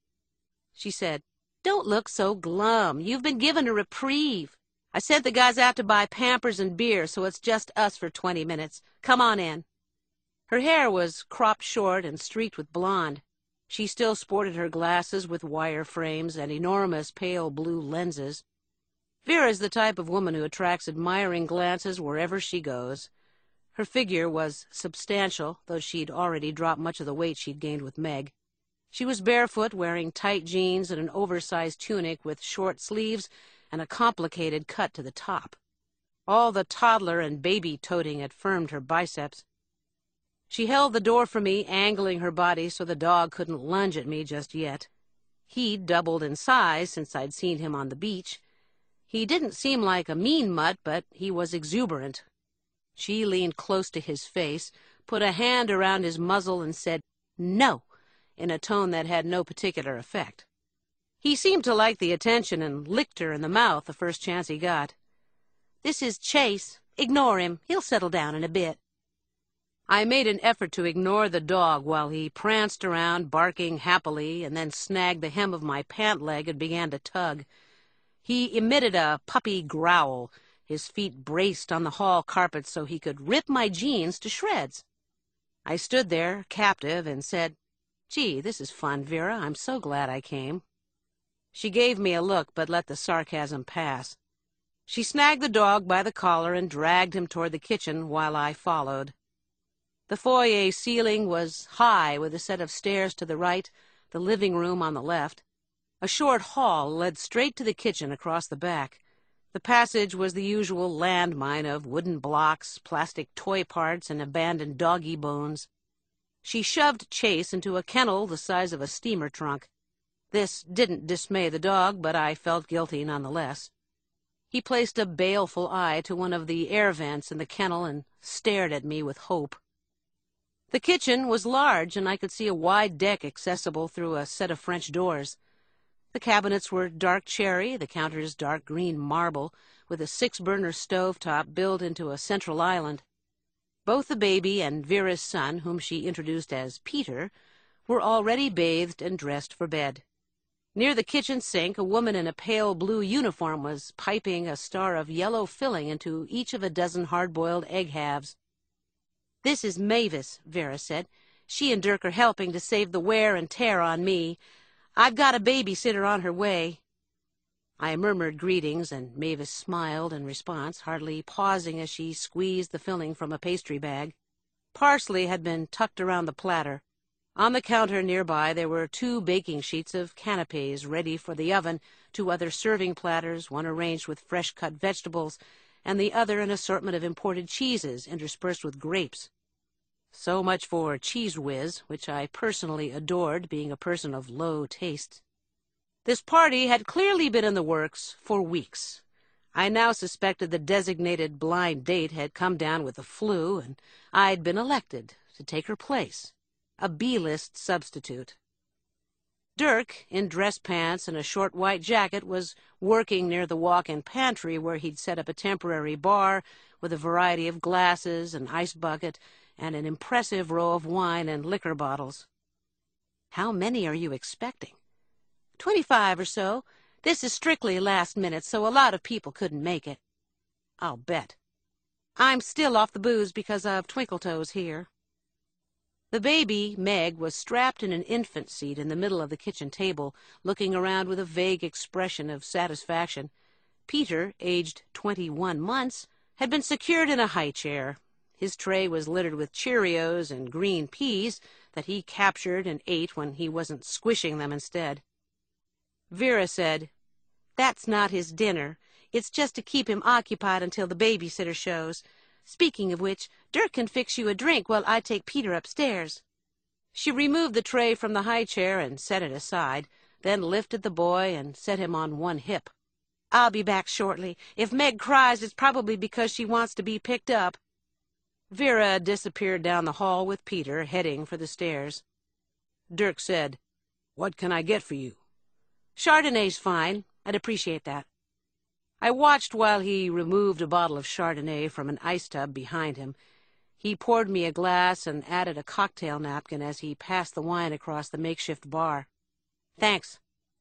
She said, "Don't look so glum. You've been given a reprieve. I sent the guys out to buy Pampers and beer, so it's just us for twenty minutes. Come on in." Her hair was cropped short and streaked with blonde. She still sported her glasses with wire frames and enormous pale blue lenses. Vera's the type of woman who attracts admiring glances wherever she goes. Her figure was substantial, though she'd already dropped much of the weight she'd gained with Meg. She was barefoot, wearing tight jeans and an oversized tunic with short sleeves and a complicated cut to the top. All the toddler and baby toting had firmed her biceps. She held the door for me, angling her body so the dog couldn't lunge at me just yet. He'd doubled in size since I'd seen him on the beach. He didn't seem like a mean mutt, but he was exuberant. She leaned close to his face, put a hand around his muzzle, and said, "No," in a tone that had no particular effect. He seemed to like the attention and licked her in the mouth the first chance he got. "This is Chase. Ignore him. He'll settle down in a bit." I made an effort to ignore the dog while he pranced around, barking happily, and then snagged the hem of my pant leg and began to tug. He emitted a puppy growl, his feet braced on the hall carpet so he could rip my jeans to shreds. I stood there, captive, and said, "Gee, this is fun, Vera. I'm so glad I came." She gave me a look, but let the sarcasm pass. She snagged the dog by the collar and dragged him toward the kitchen while I followed. The foyer ceiling was high, with a set of stairs to the right, the living room on the left. A short hall led straight to the kitchen across the back. The passage was the usual landmine of wooden blocks, plastic toy parts, and abandoned doggy bones. She shoved Chase into a kennel the size of a steamer trunk. This didn't dismay the dog, but I felt guilty nonetheless. He placed a baleful eye to one of the air vents in the kennel and stared at me with hope. The kitchen was large, and I could see a wide deck accessible through a set of French doors. The cabinets were dark cherry, the counters dark green marble, with a six-burner stovetop built into a central island. Both the baby and Vera's son, whom she introduced as Peter, were already bathed and dressed for bed. Near the kitchen sink, a woman in a pale blue uniform was piping a star of yellow filling into each of a dozen hard-boiled egg halves. "This is Mavis," Vera said. "She and Dirk are helping to save the wear and tear on me. I've got a babysitter on her way." I murmured greetings, and Mavis smiled in response, hardly pausing as she squeezed the filling from a pastry bag. Parsley had been tucked around the platter. On the counter nearby there were two baking sheets of canapes ready for the oven, two other serving platters, one arranged with fresh-cut vegetables, and the other an assortment of imported cheeses interspersed with grapes. So much for Cheese Whiz, which I personally adored, being a person of low tastes. This party had clearly been in the works for weeks. I now suspected the designated blind date had come down with the flu, and I'd been elected to take her place, a B-list substitute. Dirk, in dress pants and a short white jacket, was working near the walk-in pantry where he'd set up a temporary bar with a variety of glasses, an ice bucket, and an impressive row of wine and liquor bottles. "How many are you expecting?" Twenty-five or so. This is strictly last minute, so a lot of people couldn't make it." "I'll bet." "I'm still off the booze because of Twinkletoes here." The baby, Meg, was strapped in an infant seat in the middle of the kitchen table, looking around with a vague expression of satisfaction. Peter, aged twenty-one months, had been secured in a high chair. His tray was littered with Cheerios and green peas that he captured and ate when he wasn't squishing them instead. Vera said, "That's not his dinner. It's just to keep him occupied until the babysitter shows. Speaking of which, Dirk can fix you a drink while I take Peter upstairs." She removed the tray from the high chair and set it aside, then lifted the boy and set him on one hip. "I'll be back shortly. If Meg cries, it's probably because she wants to be picked up." Vera disappeared down the hall with Peter, heading for the stairs. Dirk said, "What can I get for you?" "Chardonnay's fine. I'd appreciate that." I watched while he removed a bottle of Chardonnay from an ice tub behind him. He poured me a glass and added a cocktail napkin as he passed the wine across the makeshift bar. "Thanks."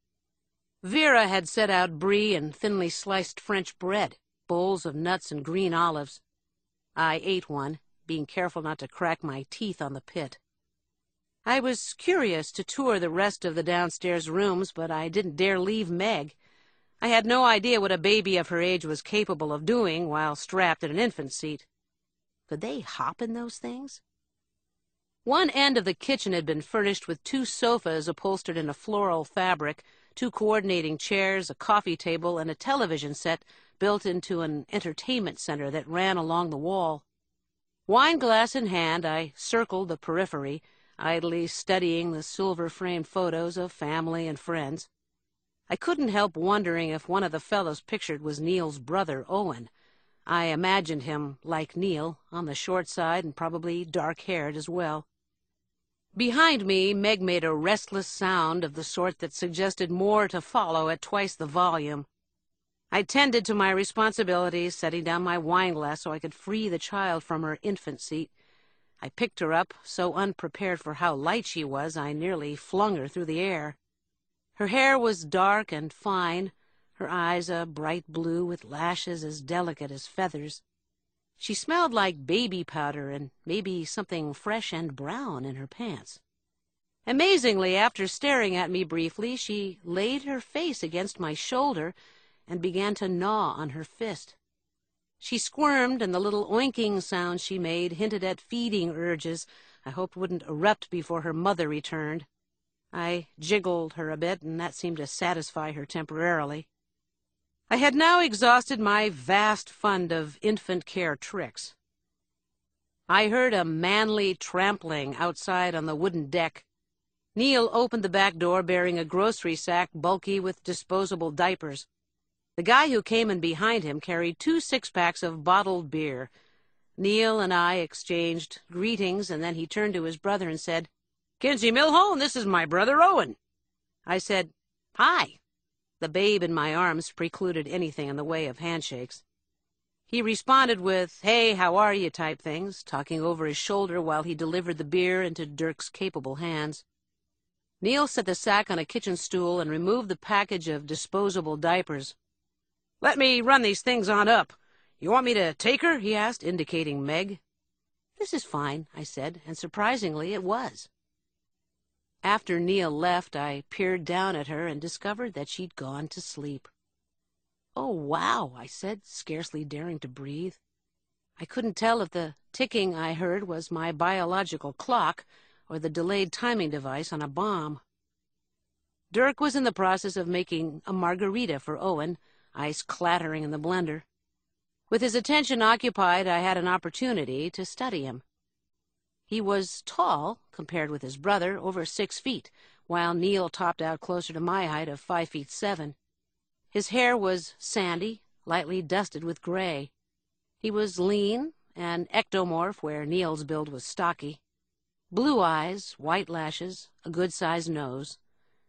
Vera had set out brie and thinly sliced French bread, bowls of nuts and green olives. I ate one, being careful not to crack my teeth on the pit. I was curious to tour the rest of the downstairs rooms, but I didn't dare leave Meg. I had no idea what a baby of her age was capable of doing while strapped in an infant seat. Could they hop in those things? One end of the kitchen had been furnished with two sofas upholstered in a floral fabric, two coordinating chairs, a coffee table, and a television set built into an entertainment center that ran along the wall. Wine glass in hand, I circled the periphery, idly studying the silver-framed photos of family and friends. I couldn't help wondering if one of the fellows pictured was Neil's brother, Owen. I imagined him, like Neil, on the short side and probably dark-haired as well. Behind me, Meg made a restless sound of the sort that suggested more to follow at twice the volume. I tended to my responsibilities, setting down my wine glass so I could free the child from her infant seat. I picked her up, so unprepared for how light she was, I nearly flung her through the air. Her hair was dark and fine, her eyes a bright blue with lashes as delicate as feathers. She smelled like baby powder and maybe something fresh and brown in her pants. Amazingly, after staring at me briefly, she laid her face against my shoulder and began to gnaw on her fist. She squirmed, and the little oinking sounds she made hinted at feeding urges I hoped wouldn't erupt before her mother returned. I jiggled her a bit, and that seemed to satisfy her temporarily. I had now exhausted my vast fund of infant care tricks. I heard a manly trampling outside on the wooden deck. Neil opened the back door bearing a grocery sack bulky with disposable diapers. The guy who came in behind him carried two six-packs of bottled beer. Neil and I exchanged greetings, and then he turned to his brother and said, "Kinsey Milhone, this is my brother Owen." I said, "Hi." The babe in my arms precluded anything in the way of handshakes. He responded with, "Hey, how are you?" type things, talking over his shoulder while he delivered the beer into Dirk's capable hands. Neil set the sack on a kitchen stool and removed the package of disposable diapers. "Let me run these things on up. You want me to take her?" he asked, indicating Meg. "This is fine," I said, and surprisingly it was. After Neil left, I peered down at her and discovered that she'd gone to sleep. "Oh, wow," I said, scarcely daring to breathe. I couldn't tell if the ticking I heard was my biological clock or the delayed timing device on a bomb. Dirk was in the process of making a margarita for Owen, ice clattering in the blender. With his attention occupied, I had an opportunity to study him. He was tall, compared with his brother, over six feet, while Neil topped out closer to my height of five feet seven. His hair was sandy, lightly dusted with gray. He was lean, an ectomorph where Neil's build was stocky. Blue eyes, white lashes, a good-sized nose.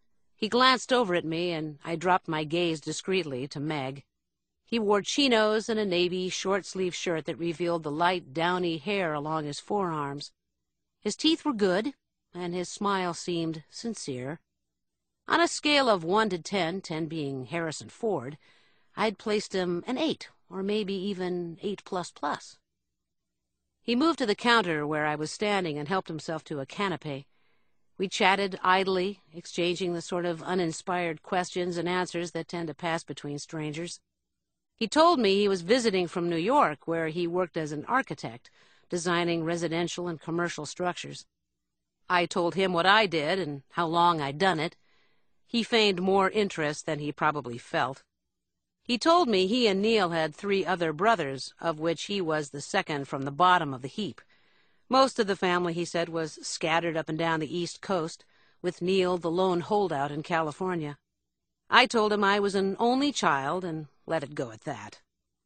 He glanced over at me, and I dropped my gaze discreetly to Meg. He wore chinos and a navy short-sleeved shirt that revealed the light, downy hair along his forearms. His teeth were good, and his smile seemed sincere. On a scale of one to ten, ten being Harrison Ford, I'd placed him an eight, or maybe even eight plus plus. He moved to the counter where I was standing and helped himself to a canapé. We chatted idly, exchanging the sort of uninspired questions and answers that tend to pass between strangers. He told me he was visiting from New York, where he worked as an architect, designing residential and commercial structures. I told him what I did and how long I'd done it. He feigned more interest than he probably felt. He told me he and Neil had three other brothers, of which he was the second from the bottom of the heap. Most of the family, he said, was scattered up and down the East Coast, with Neil the lone holdout in California. I told him I was an only child and let it go at that.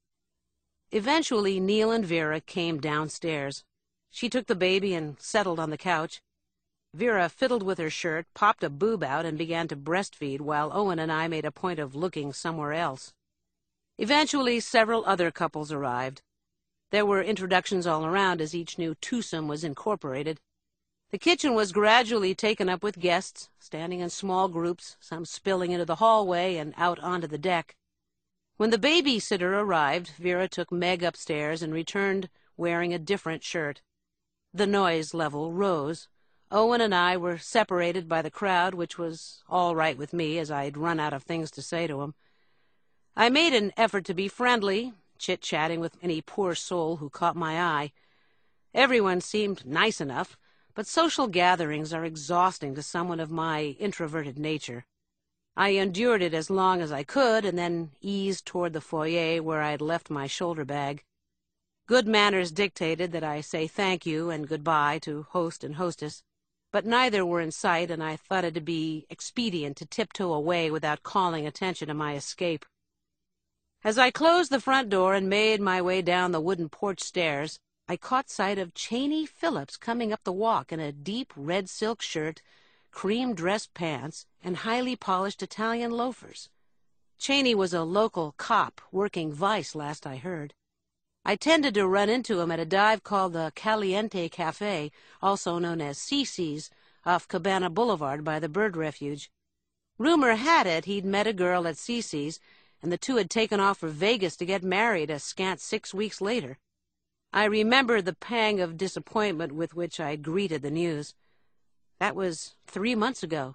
Eventually, Neil and Vera came downstairs. She took the baby and settled on the couch. Vera fiddled with her shirt, popped a boob out, and began to breastfeed, while Owen and I made a point of looking somewhere else. Eventually, several other couples arrived. There were introductions all around as each new twosome was incorporated. The kitchen was gradually taken up with guests, standing in small groups, some spilling into the hallway and out onto the deck. When the babysitter arrived, Vera took Meg upstairs and returned wearing a different shirt. The noise level rose. Owen and I were separated by the crowd, which was all right with me, as I'd run out of things to say to him. I made an effort to be friendly, chit-chatting with any poor soul who caught my eye. Everyone seemed nice enough, but social gatherings are exhausting to someone of my introverted nature. I endured it as long as I could, and then eased toward the foyer where I had left my shoulder bag. Good manners dictated that I say thank you and goodbye to host and hostess, but neither were in sight, and I thought it to be expedient to tiptoe away without calling attention to my escape. As I closed the front door and made my way down the wooden porch stairs, I caught sight of Cheney Phillips coming up the walk in a deep red silk shirt, cream dress pants, and highly polished Italian loafers. Cheney was a local cop working vice, last I heard. I tended to run into him at a dive called the Caliente Cafe, also known as Cece's, off Cabana Boulevard by the bird refuge. Rumor had it he'd met a girl at Cece's, and the two had taken off for Vegas to get married a scant six weeks later. I remember the pang of disappointment with which I greeted the news. That was three months ago.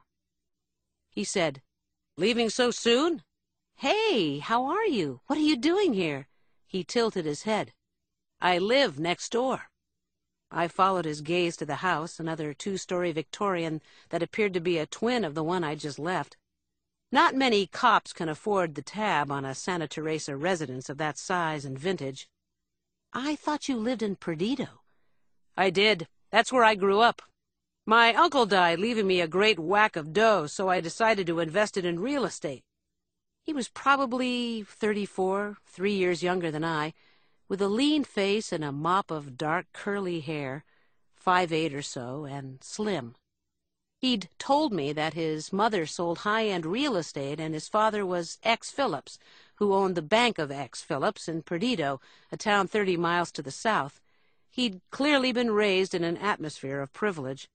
He said, "Leaving so soon?" "Hey, how are you? What are you doing here?" He tilted his head. "I live next door." I followed his gaze to the house, another two-story Victorian that appeared to be a twin of the one I'd just left. Not many cops can afford the tab on a Santa Teresa residence of that size and vintage. "I thought you lived in Perdido." "I did. That's where I grew up. My uncle died, leaving me a great whack of dough, so I decided to invest it in real estate." He was probably thirty-four, three years younger than I, with a lean face and a mop of dark curly hair, five eight or so, and slim. He'd told me that his mother sold high-end real estate and his father was X. Phillips, who owned the Bank of X. Phillips in Perdido, a town thirty miles to the south. He'd clearly been raised in an atmosphere of privilege.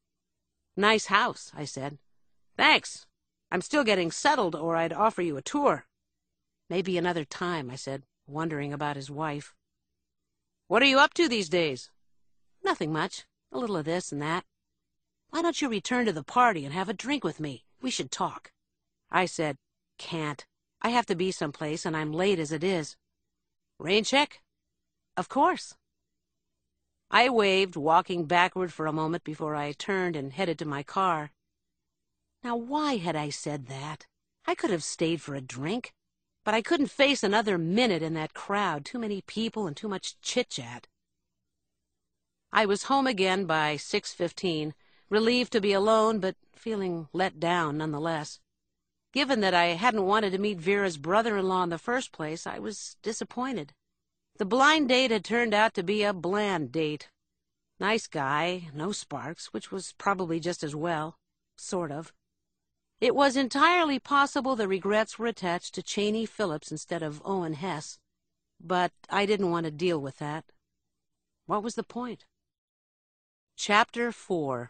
"Nice house," I said. "Thanks. I'm still getting settled, or I'd offer you a tour." "Maybe another time," I said, wondering about his wife. "What are you up to these days?" "Nothing much. A little of this and that." "Why don't you return to the party and have a drink with me? We should talk." I said, "Can't. I have to be someplace, and I'm late as it is." "Rain check?" "Of course." I waved, walking backward for a moment before I turned and headed to my car. Now, why had I said that? I could have stayed for a drink, but I couldn't face another minute in that crowd, too many people and too much chit-chat. I was home again by six fifteen, relieved to be alone, but feeling let down nonetheless. Given that I hadn't wanted to meet Vera's brother-in-law in the first place, I was disappointed. The blind date had turned out to be a bland date. Nice guy, no sparks, which was probably just as well, sort of. It was entirely possible the regrets were attached to Cheney Phillips instead of Owen Hess, but I didn't want to deal with that. What was the point? Chapter four.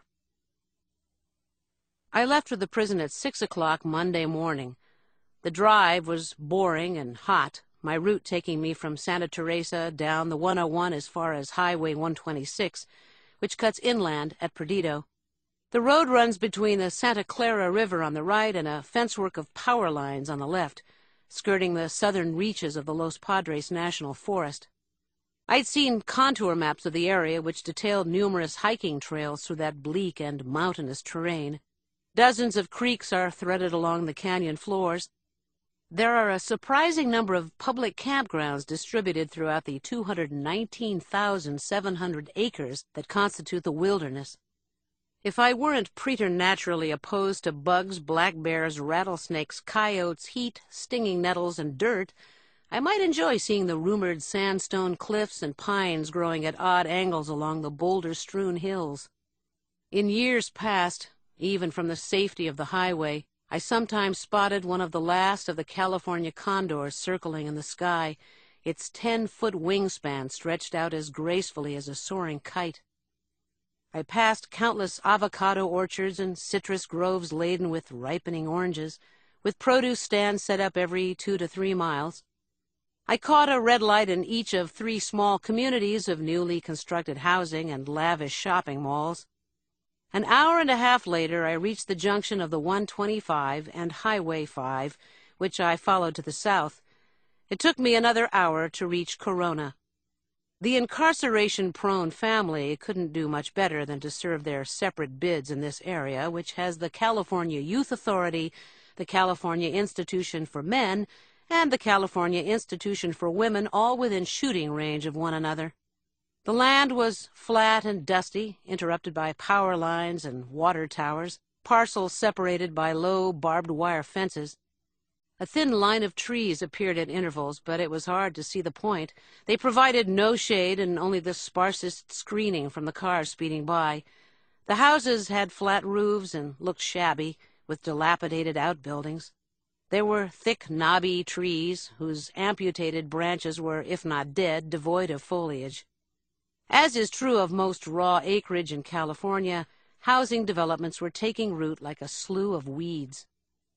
I left for the prison at six o'clock Monday morning. The drive was boring and hot, my route taking me from Santa Teresa down the one oh one as far as Highway one twenty-six, which cuts inland at Perdido. The road runs between the Santa Clara River on the right and a fencework of power lines on the left, skirting the southern reaches of the Los Padres National Forest. I'd seen contour maps of the area which detailed numerous hiking trails through that bleak and mountainous terrain. Dozens of creeks are threaded along the canyon floors. There are a surprising number of public campgrounds distributed throughout the two hundred nineteen thousand seven hundred acres that constitute the wilderness. If I weren't preternaturally opposed to bugs, black bears, rattlesnakes, coyotes, heat, stinging nettles, and dirt, I might enjoy seeing the rumored sandstone cliffs and pines growing at odd angles along the boulder-strewn hills. In years past, even from the safety of the highway, I sometimes spotted one of the last of the California condors circling in the sky, its ten-foot wingspan stretched out as gracefully as a soaring kite. I passed countless avocado orchards and citrus groves laden with ripening oranges, with produce stands set up every two to three miles. I caught a red light in each of three small communities of newly constructed housing and lavish shopping malls. An hour and a half later, I reached the junction of the one twenty-five and Highway five, which I followed to the south. It took me another hour to reach Corona. The incarceration-prone family couldn't do much better than to serve their separate bids in this area, which has the California Youth Authority, the California Institution for Men, and the California Institution for Women all within shooting range of one another. The land was flat and dusty, interrupted by power lines and water towers, parcels separated by low barbed wire fences. A thin line of trees appeared at intervals, but it was hard to see the point. They provided no shade and only the sparsest screening from the cars speeding by. The houses had flat roofs and looked shabby, with dilapidated outbuildings. There were thick, knobby trees, whose amputated branches were, if not dead, devoid of foliage. As is true of most raw acreage in California, housing developments were taking root like a slew of weeds.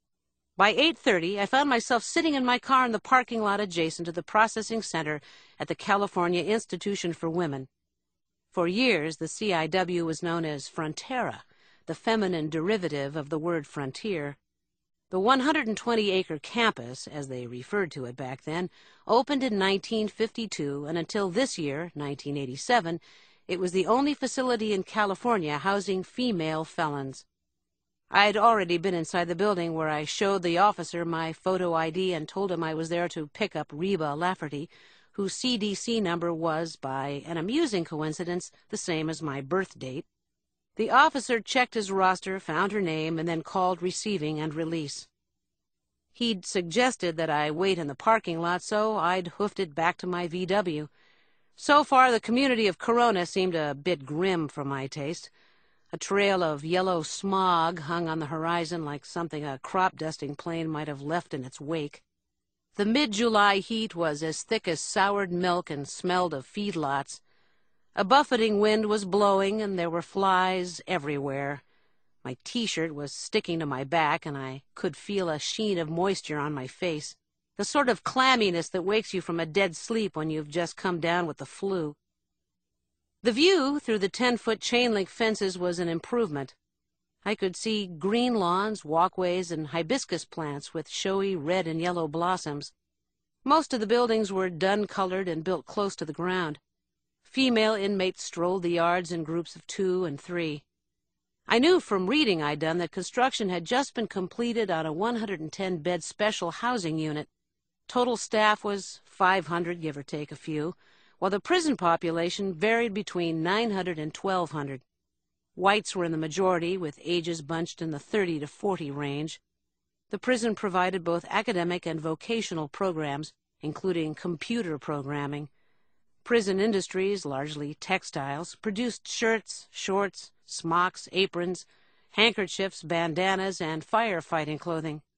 By eight thirty, I found myself sitting in my car in the parking lot adjacent to the processing center at the California Institution for Women. For years, the C I W was known as Frontera, the feminine derivative of the word frontier. The one hundred twenty acre campus, as they referred to it back then, opened in nineteen fifty-two, and until this year, nineteen eighty-seven, it was the only facility in California housing female felons. I'd already been inside the building, where I showed the officer my photo I D and told him I was there to pick up Reba Lafferty, whose C D C number was, by an amusing coincidence, the same as my birth date. The officer checked his roster, found her name, and then called receiving and release. He'd suggested that I wait in the parking lot, so I'd hoofed it back to my V W. So far, the community of Corona seemed a bit grim for my taste. A trail of yellow smog hung on the horizon like something a crop-dusting plane might have left in its wake. The mid-July heat was as thick as soured milk and smelled of feedlots. A buffeting wind was blowing, and there were flies everywhere. My T-shirt was sticking to my back, and I could feel a sheen of moisture on my face, the sort of clamminess that wakes you from a dead sleep when you've just come down with the flu. The view through the ten-foot chain-link fences was an improvement. I could see green lawns, walkways, and hibiscus plants with showy red and yellow blossoms. Most of the buildings were dun-colored and built close to the ground. Female inmates strolled the yards in groups of two and three. I knew from reading I'd done that construction had just been completed on a one hundred ten bed special housing unit. Total staff was five hundred, give or take a few, while the prison population varied between nine hundred and twelve hundred. Whites were in the majority, with ages bunched in the thirty to forty range. The prison provided both academic and vocational programs, including computer programming. Prison industries, largely textiles, produced shirts, shorts, smocks, aprons, handkerchiefs, bandanas, and firefighting clothing.